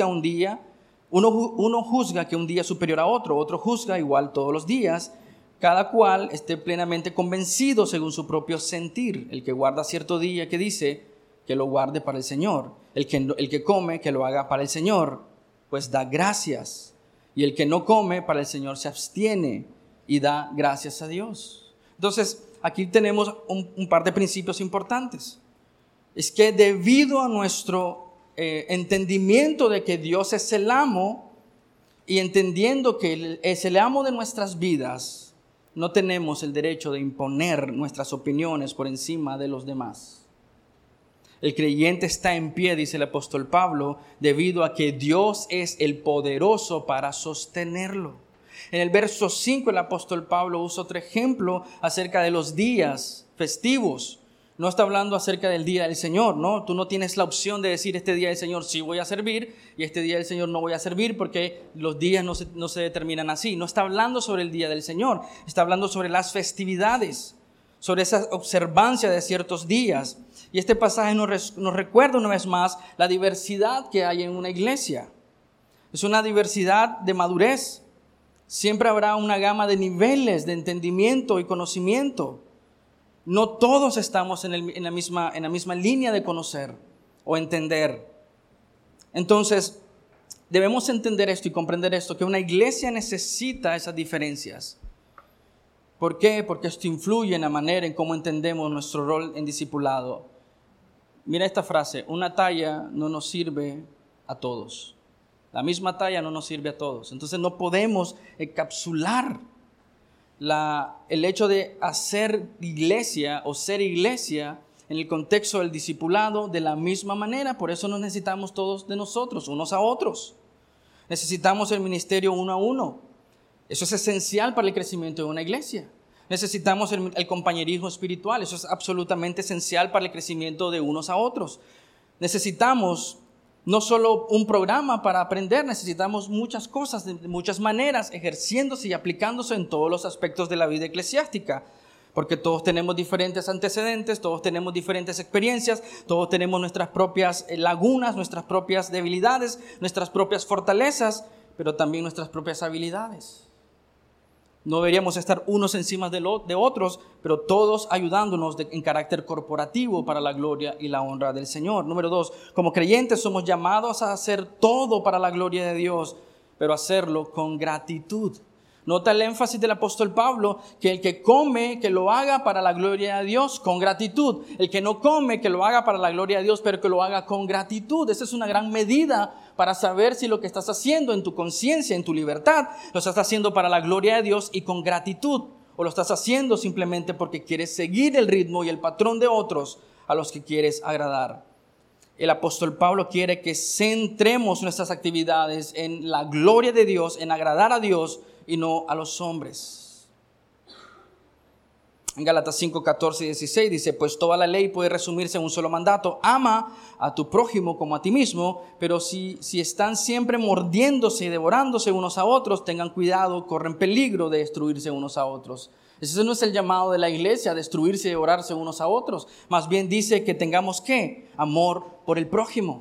que un día es superior a otro, otro juzga igual todos los días, cada cual esté plenamente convencido según su propio sentir. El que guarda cierto día, que dice, que lo guarde para el Señor. El que come, que lo haga para el Señor, pues da gracias. Y el que no come, para el Señor se abstiene y da gracias a Dios. Entonces, aquí tenemos un par de principios importantes. Es que debido a nuestro entendimiento de que Dios es el amo y entendiendo que Él es el amo de nuestras vidas, no tenemos el derecho de imponer nuestras opiniones por encima de los demás. El creyente está en pie, dice el apóstol Pablo, debido a que Dios es el poderoso para sostenerlo. En el verso 5 el apóstol Pablo usa otro ejemplo acerca de los días festivos. No está hablando acerca del día del Señor, ¿no? Tú no tienes la opción de decir este día del Señor sí voy a servir y este día del Señor no voy a servir porque los días no se determinan así. No está hablando sobre el día del Señor, está hablando sobre las festividades, sobre esa observancia de ciertos días. Y este pasaje nos recuerda una vez más la diversidad que hay en una iglesia. Es una diversidad de madurez. Siempre habrá una gama de niveles de entendimiento y conocimiento. No todos estamos en la misma línea de conocer o entender. Entonces, debemos entender esto y comprender esto, que una iglesia necesita esas diferencias. ¿Por qué? Porque esto influye en la manera en cómo entendemos nuestro rol en discipulado. Mira esta frase: una talla no nos sirve a todos. La misma talla no nos sirve a todos. Entonces no podemos encapsular el hecho de hacer iglesia o ser iglesia en el contexto del discipulado de la misma manera. Por eso nos necesitamos todos de nosotros, unos a otros. Necesitamos el ministerio uno a uno. Eso es esencial para el crecimiento de una iglesia. Necesitamos el compañerismo espiritual. Eso es absolutamente esencial para el crecimiento de unos a otros. Necesitamos no solo un programa para aprender, necesitamos muchas cosas, de muchas maneras, ejerciéndose y aplicándose en todos los aspectos de la vida eclesiástica. Porque todos tenemos diferentes antecedentes, todos tenemos diferentes experiencias, todos tenemos nuestras propias lagunas, nuestras propias debilidades, nuestras propias fortalezas, pero también nuestras propias habilidades. No deberíamos estar unos encima de otros, pero todos ayudándonos en carácter corporativo para la gloria y la honra del Señor. Número 2, como creyentes somos llamados a hacer todo para la gloria de Dios, pero hacerlo con gratitud. Nota el énfasis del apóstol Pablo, que el que come, que lo haga para la gloria de Dios con gratitud. El que no come, que lo haga para la gloria de Dios, pero que lo haga con gratitud. Esa es una gran medida para saber si lo que estás haciendo en tu conciencia, en tu libertad, lo estás haciendo para la gloria de Dios y con gratitud. O lo estás haciendo simplemente porque quieres seguir el ritmo y el patrón de otros a los que quieres agradar. El apóstol Pablo quiere que centremos nuestras actividades en la gloria de Dios, en agradar a Dios y no a los hombres. En Gálatas 5, 14 y 16 dice: pues toda la ley puede resumirse en un solo mandato: ama a tu prójimo como a ti mismo. Pero si están siempre mordiéndose y devorándose unos a otros, tengan cuidado, corren peligro de destruirse unos a otros. Ese no es el llamado de la iglesia, destruirse y devorarse unos a otros. Más bien dice que tengamos ¿qué? Amor por el prójimo.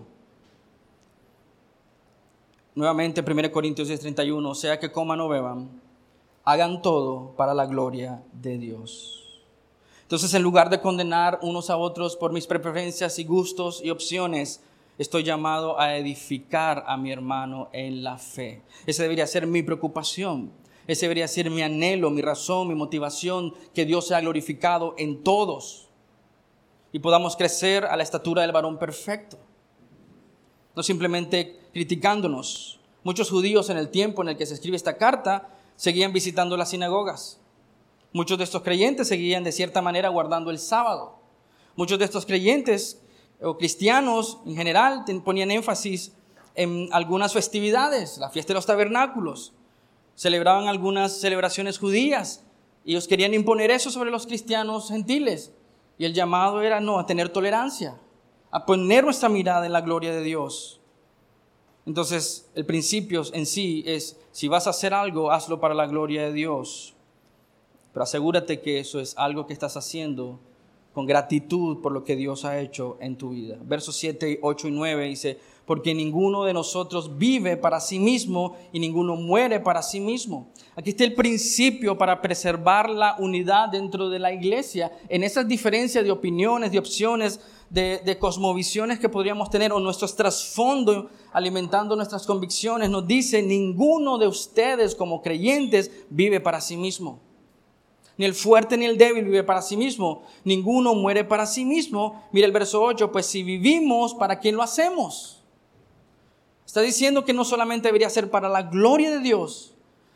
Nuevamente 1 Corintios 10:31, sea que coman o beban, hagan todo para la gloria de Dios. Entonces, en lugar de condenar unos a otros por mis preferencias y gustos y opciones, estoy llamado a edificar a mi hermano en la fe. Esa debería ser mi preocupación. Ese debería ser mi anhelo, mi razón, mi motivación, que Dios sea glorificado en todos y podamos crecer a la estatura del varón perfecto. No simplemente criticándonos. Muchos judíos en el tiempo en el que se escribe esta carta seguían visitando las sinagogas. Muchos de estos creyentes seguían de cierta manera guardando el sábado. Muchos de estos creyentes o cristianos en general ponían énfasis en algunas festividades, la fiesta de los tabernáculos. Celebraban algunas celebraciones judías. Ellos querían imponer eso sobre los cristianos gentiles. Y el llamado era a tener tolerancia, a poner nuestra mirada en la gloria de Dios. Entonces, el principio en sí es, si vas a hacer algo, hazlo para la gloria de Dios. Pero asegúrate que eso es algo que estás haciendo con gratitud por lo que Dios ha hecho en tu vida. Versos 7, 8 y 9 dice: porque ninguno de nosotros vive para sí mismo y ninguno muere para sí mismo. Aquí está el principio para preservar la unidad dentro de la iglesia, en esas diferencias de opiniones, de opciones, de cosmovisiones que podríamos tener, o nuestros trasfondos alimentando nuestras convicciones. Nos dice: ninguno de ustedes como creyentes vive para sí mismo. Ni el fuerte ni el débil vive para sí mismo. Ninguno muere para sí mismo. Mira el verso 8, pues si vivimos, ¿para quién lo hacemos? Está diciendo que no solamente debería ser para la gloria de Dios,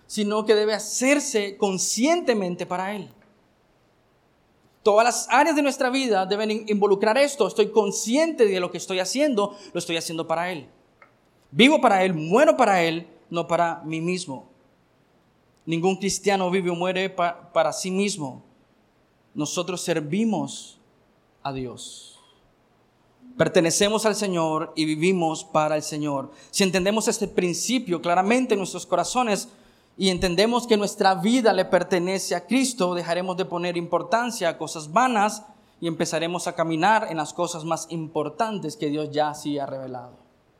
sino que debe hacerse conscientemente para Él. Todas las áreas de nuestra vida deben involucrar esto. Estoy consciente de lo que estoy haciendo, lo estoy haciendo para Él. Vivo para Él, muero para Él, no para mí mismo. Ningún cristiano vive o muere para sí mismo. Nosotros servimos a Dios. Pertenecemos al Señor y vivimos para el Señor. Si entendemos este principio claramente en nuestros corazones y entendemos que nuestra vida le pertenece a Cristo, dejaremos de poner importancia a cosas vanas y empezaremos a caminar en las cosas más importantes que Dios ya sí ha revelado.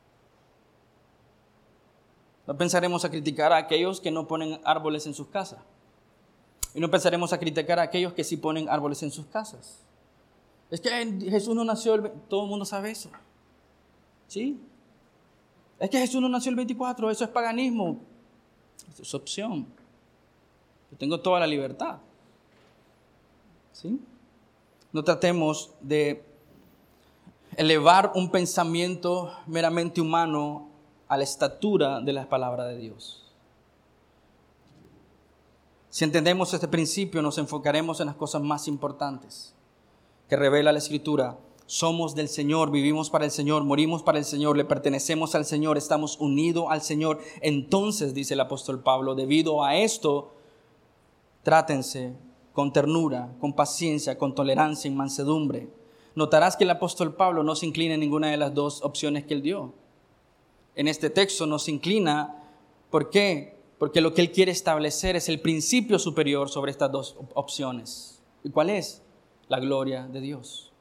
No pensaremos a criticar a aquellos que no ponen árboles en sus casas. Y no empezaremos a criticar a aquellos que sí ponen árboles en sus casas. Es que Jesús no nació todo el mundo sabe eso. ¿Sí? Es que Jesús no nació el 24, eso es paganismo. Eso es opción. Yo tengo toda la libertad. ¿Sí? No tratemos de elevar un pensamiento meramente humano a la estatura de la palabra de Dios. Si entendemos este principio, nos enfocaremos en las cosas más importantes que revela la Escritura. Somos del Señor, vivimos para el Señor, morimos para el Señor, le pertenecemos al Señor, estamos unidos al Señor. Entonces, dice el apóstol Pablo, debido a esto, trátense con ternura, con paciencia, con tolerancia y mansedumbre. Notarás que el apóstol Pablo no se inclina en ninguna de las dos opciones que él dio. En este texto no se inclina. ¿Por qué? Porque lo que él quiere establecer es el principio superior sobre estas dos opciones. ¿Y cuál es? La gloria de Dios.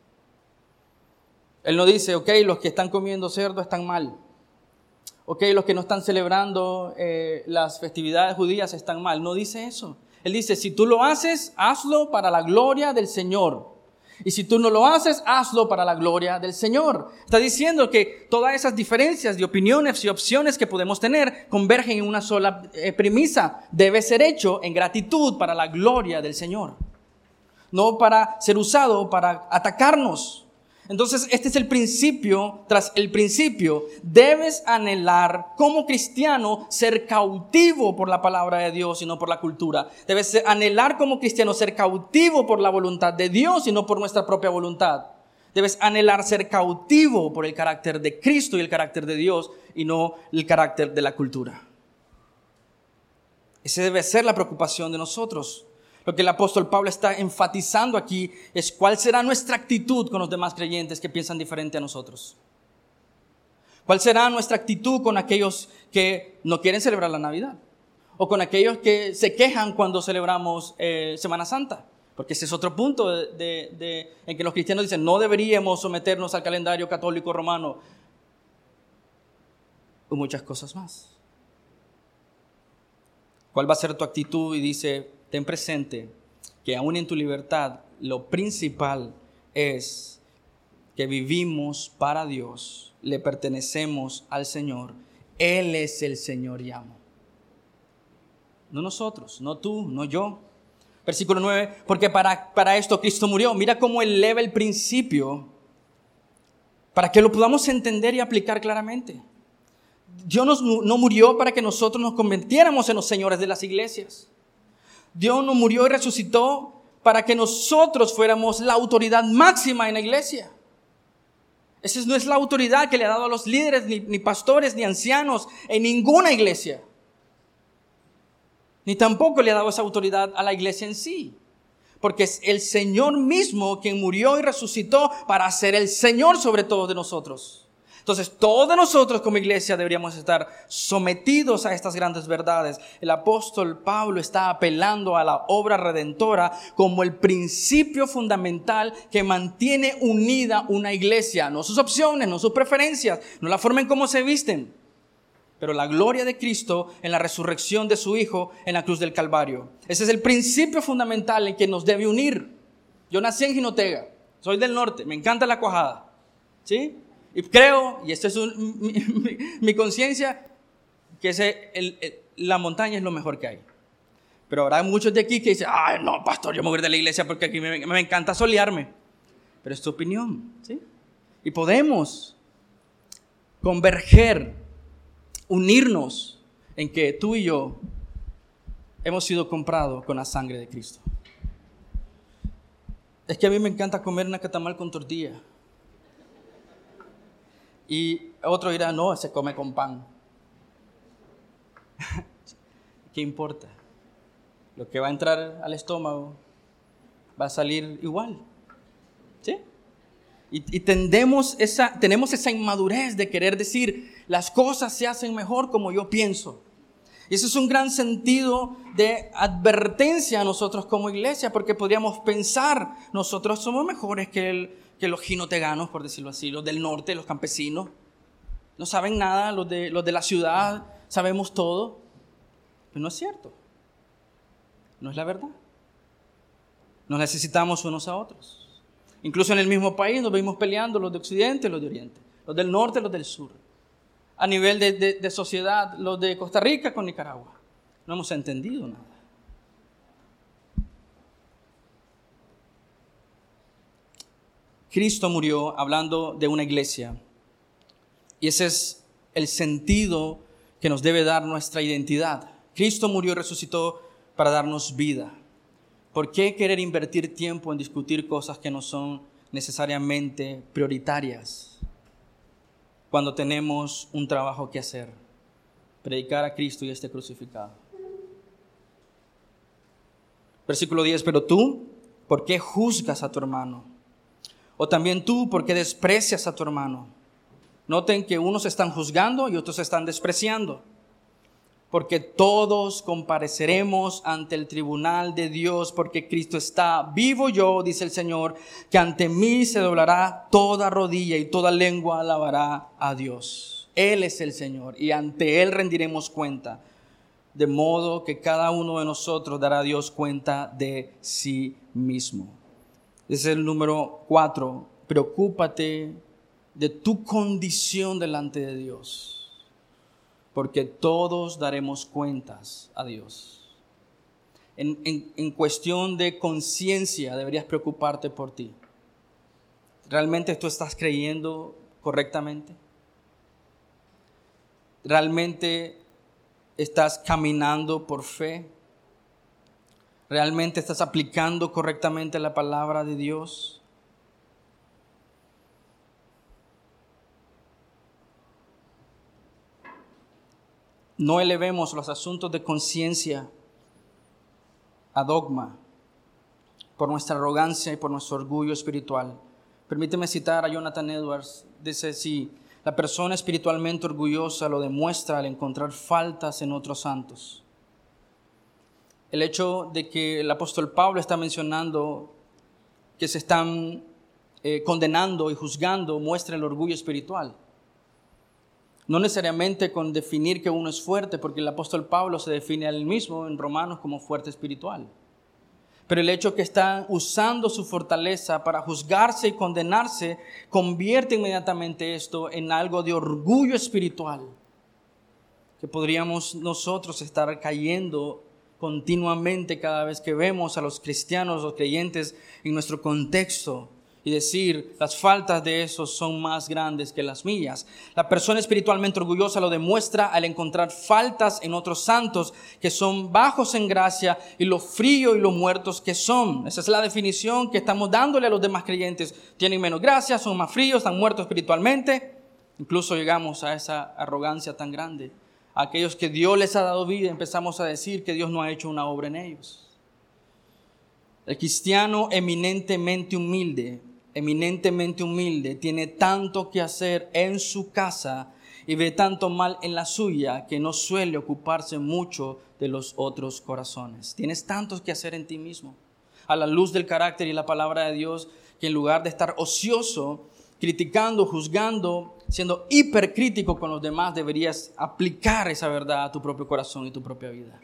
Él no dice, ok, los que están comiendo cerdo están mal. Ok, los que no están celebrando las festividades judías están mal. No dice eso. Él dice, si tú lo haces, hazlo para la gloria del Señor. Y si tú no lo haces, hazlo para la gloria del Señor. Está diciendo que todas esas diferencias de opiniones y opciones que podemos tener convergen en una sola premisa. Debe ser hecho en gratitud para la gloria del Señor. No para ser usado para atacarnos. Entonces, este es el principio. Tras el principio, debes anhelar como cristiano ser cautivo por la palabra de Dios y no por la cultura. Debes anhelar como cristiano ser cautivo por la voluntad de Dios y no por nuestra propia voluntad. Debes anhelar ser cautivo por el carácter de Cristo y el carácter de Dios y no el carácter de la cultura. Esa debe ser la preocupación de nosotros. Lo que el apóstol Pablo está enfatizando aquí es cuál será nuestra actitud con los demás creyentes que piensan diferente a nosotros. ¿Cuál será nuestra actitud con aquellos que no quieren celebrar la Navidad? O con aquellos que se quejan cuando celebramos Semana Santa. Porque ese es otro punto en que los cristianos dicen no deberíamos someternos al calendario católico romano. Y muchas cosas más. ¿Cuál va a ser tu actitud? Y dice, ten presente que aún en tu libertad, lo principal es que vivimos para Dios, le pertenecemos al Señor. Él es el Señor y amo. No nosotros, no tú, no yo. Versículo 9, porque para esto Cristo murió. Mira cómo eleva el principio para que lo podamos entender y aplicar claramente. Dios no murió para que nosotros nos convirtiéramos en los señores de las iglesias. Dios no murió y resucitó para que nosotros fuéramos la autoridad máxima en la iglesia. Esa no es la autoridad que le ha dado a los líderes, ni pastores, ni ancianos en ninguna iglesia. Ni tampoco le ha dado esa autoridad a la iglesia en sí. Porque es el Señor mismo quien murió y resucitó para ser el Señor sobre todos de nosotros. Entonces, todos nosotros como iglesia deberíamos estar sometidos a estas grandes verdades. El apóstol Pablo está apelando a la obra redentora como el principio fundamental que mantiene unida una iglesia. No sus opciones, no sus preferencias, no la forma en cómo se visten. Pero la gloria de Cristo en la resurrección de su Hijo en la cruz del Calvario. Ese es el principio fundamental en que nos debe unir. Yo nací en Jinotega, soy del norte, me encanta la cuajada. ¿Sí? Y creo, y esta es mi conciencia, que la montaña es lo mejor que hay. Pero habrá muchos de aquí que dicen, ay, no, pastor, yo me voy de la iglesia porque aquí me encanta solearme. Pero es tu opinión, ¿sí? Y podemos converger, unirnos en que tú y yo hemos sido comprados con la sangre de Cristo. Es que a mí me encanta comer nacatamal con tortilla. Y otro dirá, no, se come con pan. ¿Qué importa? Lo que va a entrar al estómago va a salir igual. ¿Sí? Y tenemos esa inmadurez de querer decir, las cosas se hacen mejor como yo pienso. Y eso es un gran sentido de advertencia a nosotros como iglesia, porque podríamos pensar, nosotros somos mejores que los jinoteganos, por decirlo así, los del norte, los campesinos. No saben nada, los de la ciudad, sabemos todo. Pero no es cierto. No es la verdad. Nos necesitamos unos a otros. Incluso en el mismo país nos vemos peleando los de Occidente y los de Oriente, los del norte y los del sur. A nivel de sociedad, los de Costa Rica con Nicaragua. No hemos entendido nada. Cristo murió hablando de una iglesia. Y ese es el sentido que nos debe dar nuestra identidad. Cristo murió y resucitó para darnos vida. ¿Por qué querer invertir tiempo en discutir cosas que no son necesariamente prioritarias? Cuando tenemos un trabajo que hacer, predicar a Cristo y este crucificado. Versículo 10, pero tú, ¿por qué juzgas a tu hermano? O también tú, ¿por qué desprecias a tu hermano? Noten que unos están juzgando y otros están despreciando. Porque todos compareceremos ante el tribunal de Dios, porque Cristo está vivo yo, dice el Señor, que ante mí se doblará toda rodilla y toda lengua alabará a Dios. Él es el Señor y ante Él rendiremos cuenta, de modo que cada uno de nosotros dará a Dios cuenta de sí mismo. Ese es el número 4. Preocúpate de tu condición delante de Dios. Porque todos daremos cuentas a Dios. En cuestión de conciencia deberías preocuparte por ti. ¿Realmente tú estás creyendo correctamente? ¿Realmente estás caminando por fe? ¿Realmente estás aplicando correctamente la palabra de Dios? No elevemos los asuntos de conciencia a dogma por nuestra arrogancia y por nuestro orgullo espiritual. Permíteme citar a Jonathan Edwards. Dice, si la persona espiritualmente orgullosa lo demuestra al encontrar faltas en otros santos. El hecho de que el apóstol Pablo está mencionando que se están condenando y juzgando muestra el orgullo espiritual. No necesariamente con definir que uno es fuerte, porque el apóstol Pablo se define a él mismo en Romanos como fuerte espiritual. Pero el hecho que está usando su fortaleza para juzgarse y condenarse, convierte inmediatamente esto en algo de orgullo espiritual, que podríamos nosotros estar cayendo continuamente cada vez que vemos a los cristianos, los creyentes en nuestro contexto. Y decir, las faltas de esos son más grandes que las mías. La persona espiritualmente orgullosa lo demuestra al encontrar faltas en otros santos que son bajos en gracia y lo fríos y lo muertos que son. Esa es la definición que estamos dándole a los demás creyentes. Tienen menos gracia, son más fríos, están muertos espiritualmente. Incluso llegamos a esa arrogancia tan grande. A aquellos que Dios les ha dado vida, empezamos a decir que Dios no ha hecho una obra en ellos. El cristiano eminentemente humilde, tiene tanto que hacer en su casa y ve tanto mal en la suya que no suele ocuparse mucho de los otros corazones. Tienes tanto que hacer en ti mismo, a la luz del carácter y la palabra de Dios, que en lugar de estar ocioso, criticando, juzgando, siendo hipercrítico con los demás, deberías aplicar esa verdad a tu propio corazón y tu propia vida.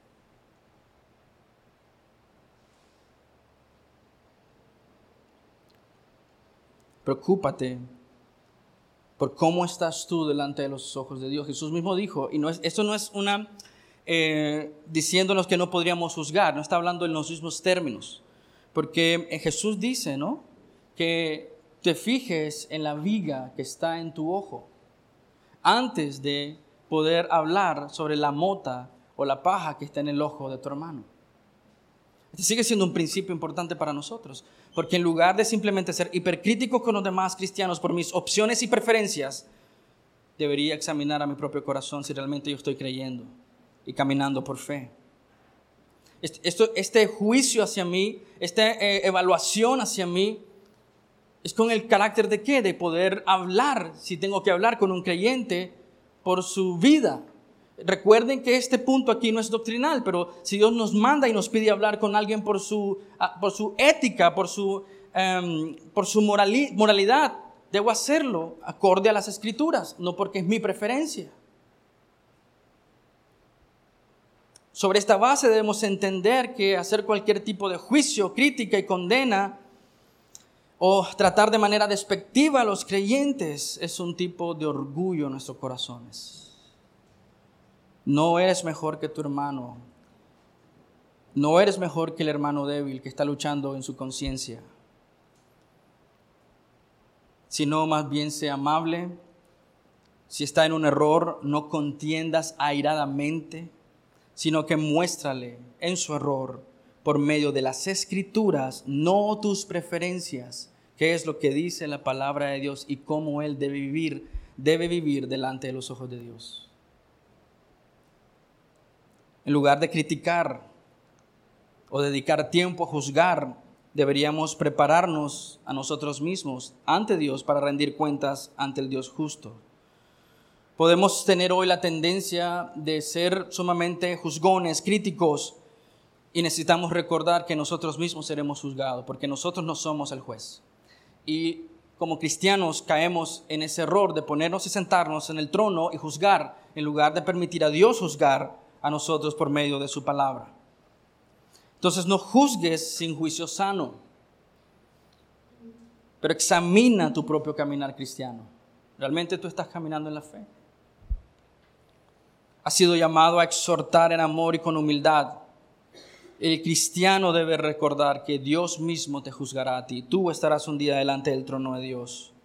Preocúpate por cómo estás tú delante de los ojos de Dios. Jesús mismo dijo, y esto no es diciéndonos que no podríamos juzgar, no está hablando en los mismos términos, porque Jesús dice, ¿no?, que te fijes en la viga que está en tu ojo, antes de poder hablar sobre la mota o o la paja que está en el ojo de tu hermano. Este sigue siendo un principio importante para nosotros, porque en lugar de simplemente ser hipercrítico con los demás cristianos por mis opciones y preferencias, debería examinar a mi propio corazón si realmente yo estoy creyendo y caminando por fe. Este juicio hacia mí, esta evaluación hacia mí, es con el carácter de ¿qué? De poder hablar, si tengo que hablar con un creyente por su vida. Recuerden que este punto aquí no es doctrinal, pero si Dios nos manda y nos pide hablar con alguien por su ética, por su moralidad, debo hacerlo acorde a las Escrituras, no porque es mi preferencia. Sobre esta base debemos entender que hacer cualquier tipo de juicio, crítica y condena o tratar de manera despectiva a los creyentes es un tipo de orgullo en nuestros corazones. No eres mejor que tu hermano. No eres mejor que el hermano débil que está luchando en su conciencia. Sino más bien sea amable. Si está en un error, no contiendas airadamente, sino que muéstrale en su error por medio de las Escrituras, no tus preferencias, qué es lo que dice la palabra de Dios y cómo él debe vivir delante de los ojos de Dios. En lugar de criticar o dedicar tiempo a juzgar, deberíamos prepararnos a nosotros mismos ante Dios para rendir cuentas ante el Dios justo. Podemos tener hoy la tendencia de ser sumamente juzgones, críticos, y necesitamos recordar que nosotros mismos seremos juzgados, porque nosotros no somos el juez. Y como cristianos caemos en ese error de ponernos y sentarnos en el trono y juzgar, en lugar de permitir a Dios juzgar a nosotros por medio de su palabra. Entonces no juzgues sin juicio sano, pero examina tu propio caminar cristiano. ¿Realmente tú estás caminando en la fe? Has sido llamado a exhortar en amor y con humildad. El cristiano debe recordar que Dios mismo te juzgará a ti. Tú estarás un día delante del trono de Dios.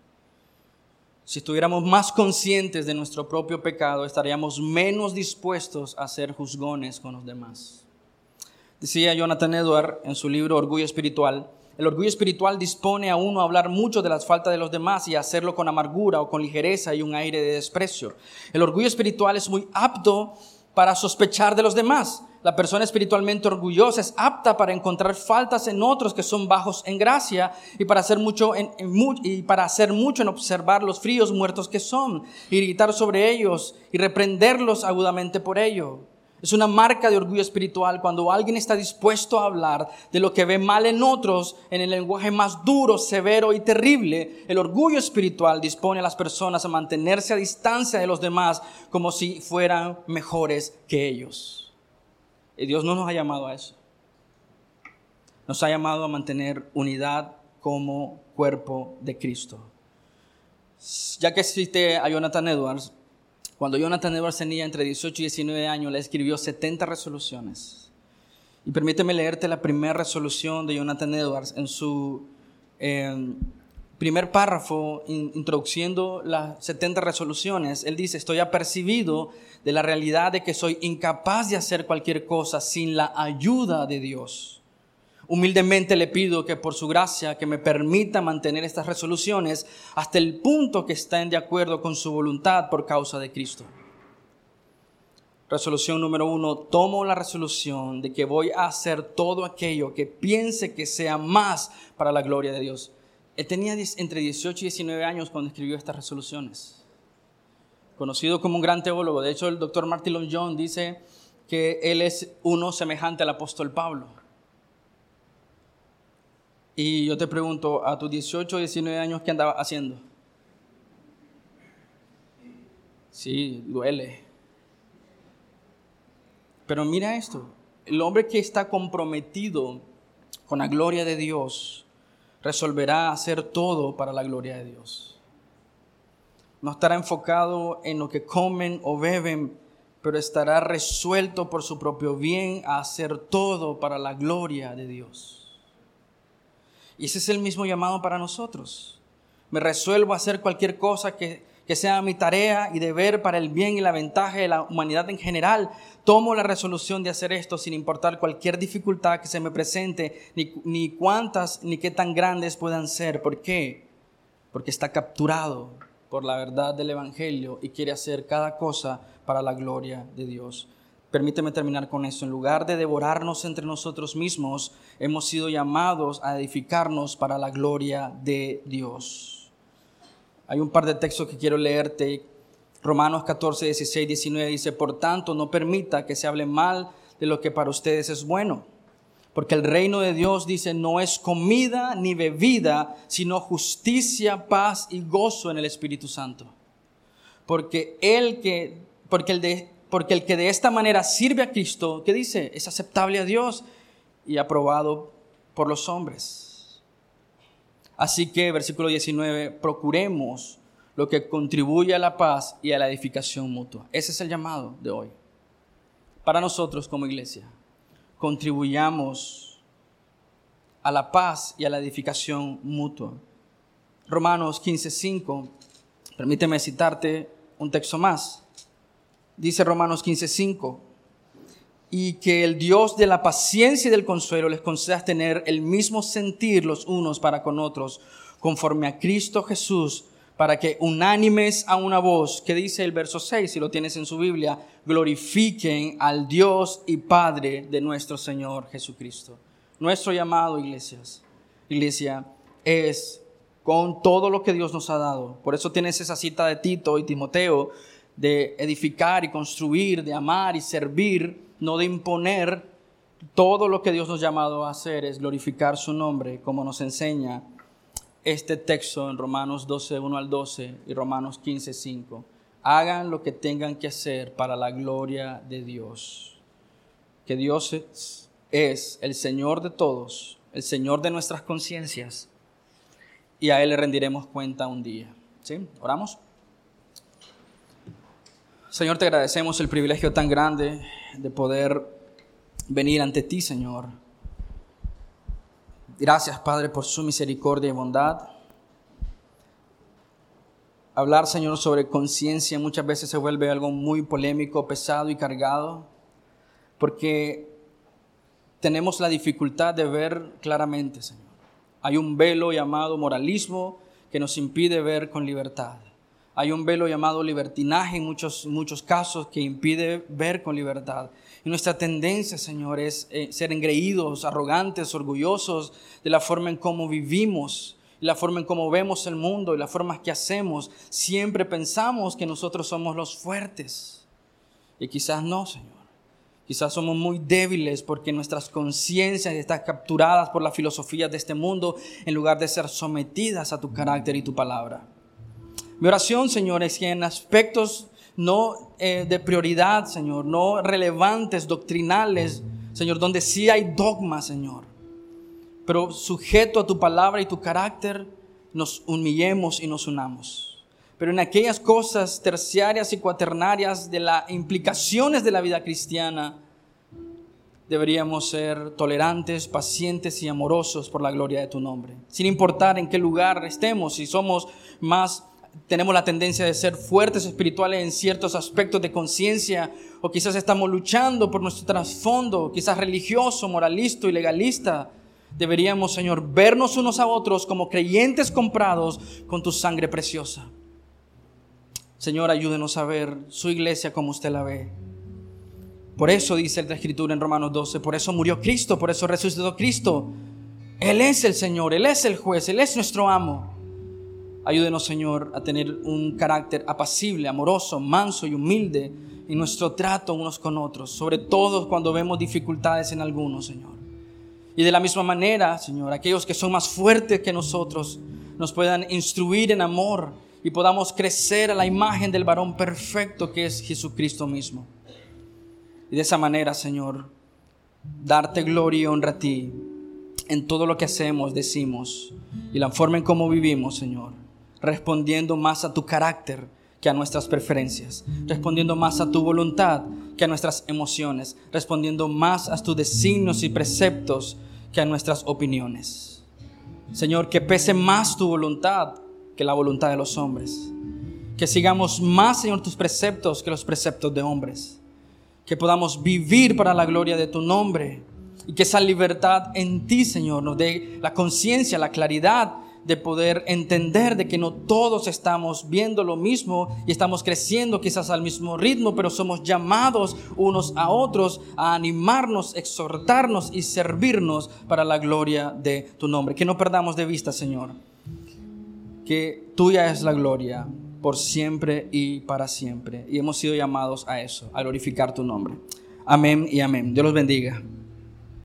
Si estuviéramos más conscientes de nuestro propio pecado, estaríamos menos dispuestos a ser juzgones con los demás. Decía Jonathan Edwards en su libro Orgullo Espiritual: el orgullo espiritual dispone a uno a hablar mucho de las faltas de los demás y a hacerlo con amargura o con ligereza y un aire de desprecio. El orgullo espiritual es muy apto para sospechar de los demás. La persona espiritualmente orgullosa es apta para encontrar faltas en otros que son bajos en gracia y para hacer mucho en observar los fríos muertos que son, y gritar sobre ellos y reprenderlos agudamente por ello. Es una marca de orgullo espiritual cuando alguien está dispuesto a hablar de lo que ve mal en otros en el lenguaje más duro, severo y terrible. El orgullo espiritual dispone a las personas a mantenerse a distancia de los demás como si fueran mejores que ellos. Y Dios no nos ha llamado a eso. Nos ha llamado a mantener unidad como cuerpo de Cristo. Ya que cité a Jonathan Edwards, cuando Jonathan Edwards tenía entre 18 y 19 años, le escribió 70 resoluciones. Y permíteme leerte la primera resolución de Jonathan Edwards en su primer párrafo, introduciendo las 70 resoluciones. Él dice: estoy apercibido de la realidad de que soy incapaz de hacer cualquier cosa sin la ayuda de Dios. Humildemente le pido que por su gracia que me permita mantener estas resoluciones hasta el punto que estén de acuerdo con su voluntad por causa de Cristo. Resolución número 1. Tomo la resolución de que voy a hacer todo aquello que piense que sea más para la gloria de Dios. Él tenía entre 18 y 19 años cuando escribió estas resoluciones. Conocido como un gran teólogo. De hecho, el doctor Martin Lloyd-Jones dice que él es uno semejante al apóstol Pablo. Y yo te pregunto, a tus 18 o 19 años, ¿qué andaba haciendo? Sí, duele. Pero mira esto, el hombre que está comprometido con la gloria de Dios resolverá hacer todo para la gloria de Dios. No estará enfocado en lo que comen o beben, pero estará resuelto por su propio bien a hacer todo para la gloria de Dios. Y ese es el mismo llamado para nosotros. Me resuelvo a hacer cualquier cosa que que sea mi tarea y deber para el bien y la ventaja de la humanidad en general, tomo la resolución de hacer esto sin importar cualquier dificultad que se me presente, ni cuántas ni qué tan grandes puedan ser. ¿Por qué? Porque está capturado por la verdad del Evangelio y quiere hacer cada cosa para la gloria de Dios. Permíteme terminar con esto. En lugar de devorarnos entre nosotros mismos, hemos sido llamados a edificarnos para la gloria de Dios. Hay un par de textos que quiero leerte. Romanos 14, 16, 19 dice: por tanto, no permita que se hable mal de lo que para ustedes es bueno. Porque el reino de Dios, dice, no es comida ni bebida, sino justicia, paz y gozo en el Espíritu Santo. Porque el que de esta manera sirve a Cristo, ¿qué dice? Es aceptable a Dios y aprobado por los hombres. Así que, versículo 19, procuremos lo que contribuye a la paz y a la edificación mutua. Ese es el llamado de hoy. Para nosotros como iglesia, contribuyamos a la paz y a la edificación mutua. Romanos 15:5, permíteme citarte un texto más. Dice Romanos 15:5, y que el Dios de la paciencia y del consuelo les conceda tener el mismo sentir los unos para con otros, conforme a Cristo Jesús, para que unánimes a una voz, que dice el verso 6, si lo tienes en su Biblia, glorifiquen al Dios y Padre de nuestro Señor Jesucristo. Nuestro llamado, iglesia, es con todo lo que Dios nos ha dado. Por eso tienes esa cita de Tito y Timoteo, de edificar y construir, de amar y servir, no de imponer. Todo lo que Dios nos ha llamado a hacer es glorificar su nombre, como nos enseña este texto en Romanos 12, 1 al 12 y Romanos 15, 5. Hagan lo que tengan que hacer para la gloria de Dios. Que Dios es el Señor de todos, el Señor de nuestras conciencias, y a Él le rendiremos cuenta un día. ¿Sí? ¿Oramos? Señor, te agradecemos el privilegio tan grande de poder venir ante ti, Señor. Gracias, Padre, por su misericordia y bondad. Hablar, Señor, sobre conciencia muchas veces se vuelve algo muy polémico, pesado y cargado, porque tenemos la dificultad de ver claramente, Señor. Hay un velo llamado moralismo que nos impide ver con libertad. Hay un velo llamado libertinaje en muchos casos que impide ver con libertad. Y nuestra tendencia, Señor, es ser engreídos, arrogantes, orgullosos de la forma en cómo vivimos, y la forma en cómo vemos el mundo y las formas que hacemos. Siempre pensamos que nosotros somos los fuertes. Y quizás no, Señor. Quizás somos muy débiles porque nuestras conciencias están capturadas por las filosofías de este mundo en lugar de ser sometidas a tu carácter y tu palabra. Mi oración, Señor, es que en aspectos no de prioridad, Señor, no relevantes, doctrinales, Señor, donde sí hay dogma, Señor, pero sujeto a tu palabra y tu carácter, nos humillemos y nos unamos. Pero en aquellas cosas terciarias y cuaternarias de las implicaciones de la vida cristiana, deberíamos ser tolerantes, pacientes y amorosos por la gloria de tu nombre. Sin importar en qué lugar estemos, si tenemos la tendencia de ser fuertes espirituales en ciertos aspectos de conciencia, o quizás estamos luchando por nuestro trasfondo, quizás religioso, moralista y legalista. Deberíamos, Señor, vernos unos a otros como creyentes comprados con tu sangre preciosa. Señor, ayúdenos a ver su iglesia como usted la ve. Por eso dice la Escritura en Romanos 12, por eso murió Cristo, por eso resucitó Cristo. Él es el Señor, Él es el juez, Él es nuestro amo. Ayúdenos, Señor, a tener un carácter apacible, amoroso, manso y humilde en nuestro trato unos con otros, sobre todo cuando vemos dificultades en algunos, Señor. Y de la misma manera, Señor, aquellos que son más fuertes que nosotros nos puedan instruir en amor y podamos crecer a la imagen del varón perfecto que es Jesucristo mismo. Y de esa manera, Señor, darte gloria y honra a ti en todo lo que hacemos, decimos y la forma en cómo vivimos, Señor. Respondiendo más a tu carácter que a nuestras preferencias, respondiendo más a tu voluntad que a nuestras emociones, respondiendo más a tus designios y preceptos que a nuestras opiniones. Señor, que pese más tu voluntad que la voluntad de los hombres, Que sigamos más, Señor, tus preceptos que los preceptos de hombres. Que podamos vivir para la gloria de tu nombre. Y que esa libertad en ti, Señor, nos dé la conciencia, la claridad de poder entender de que no todos estamos viendo lo mismo y estamos creciendo quizás al mismo ritmo, pero somos llamados unos a otros a animarnos, exhortarnos y servirnos para la gloria de tu nombre. Que no perdamos de vista, Señor, que tuya es la gloria por siempre y para siempre. Y hemos sido llamados a eso, a glorificar tu nombre. Amén y amén. Dios los bendiga.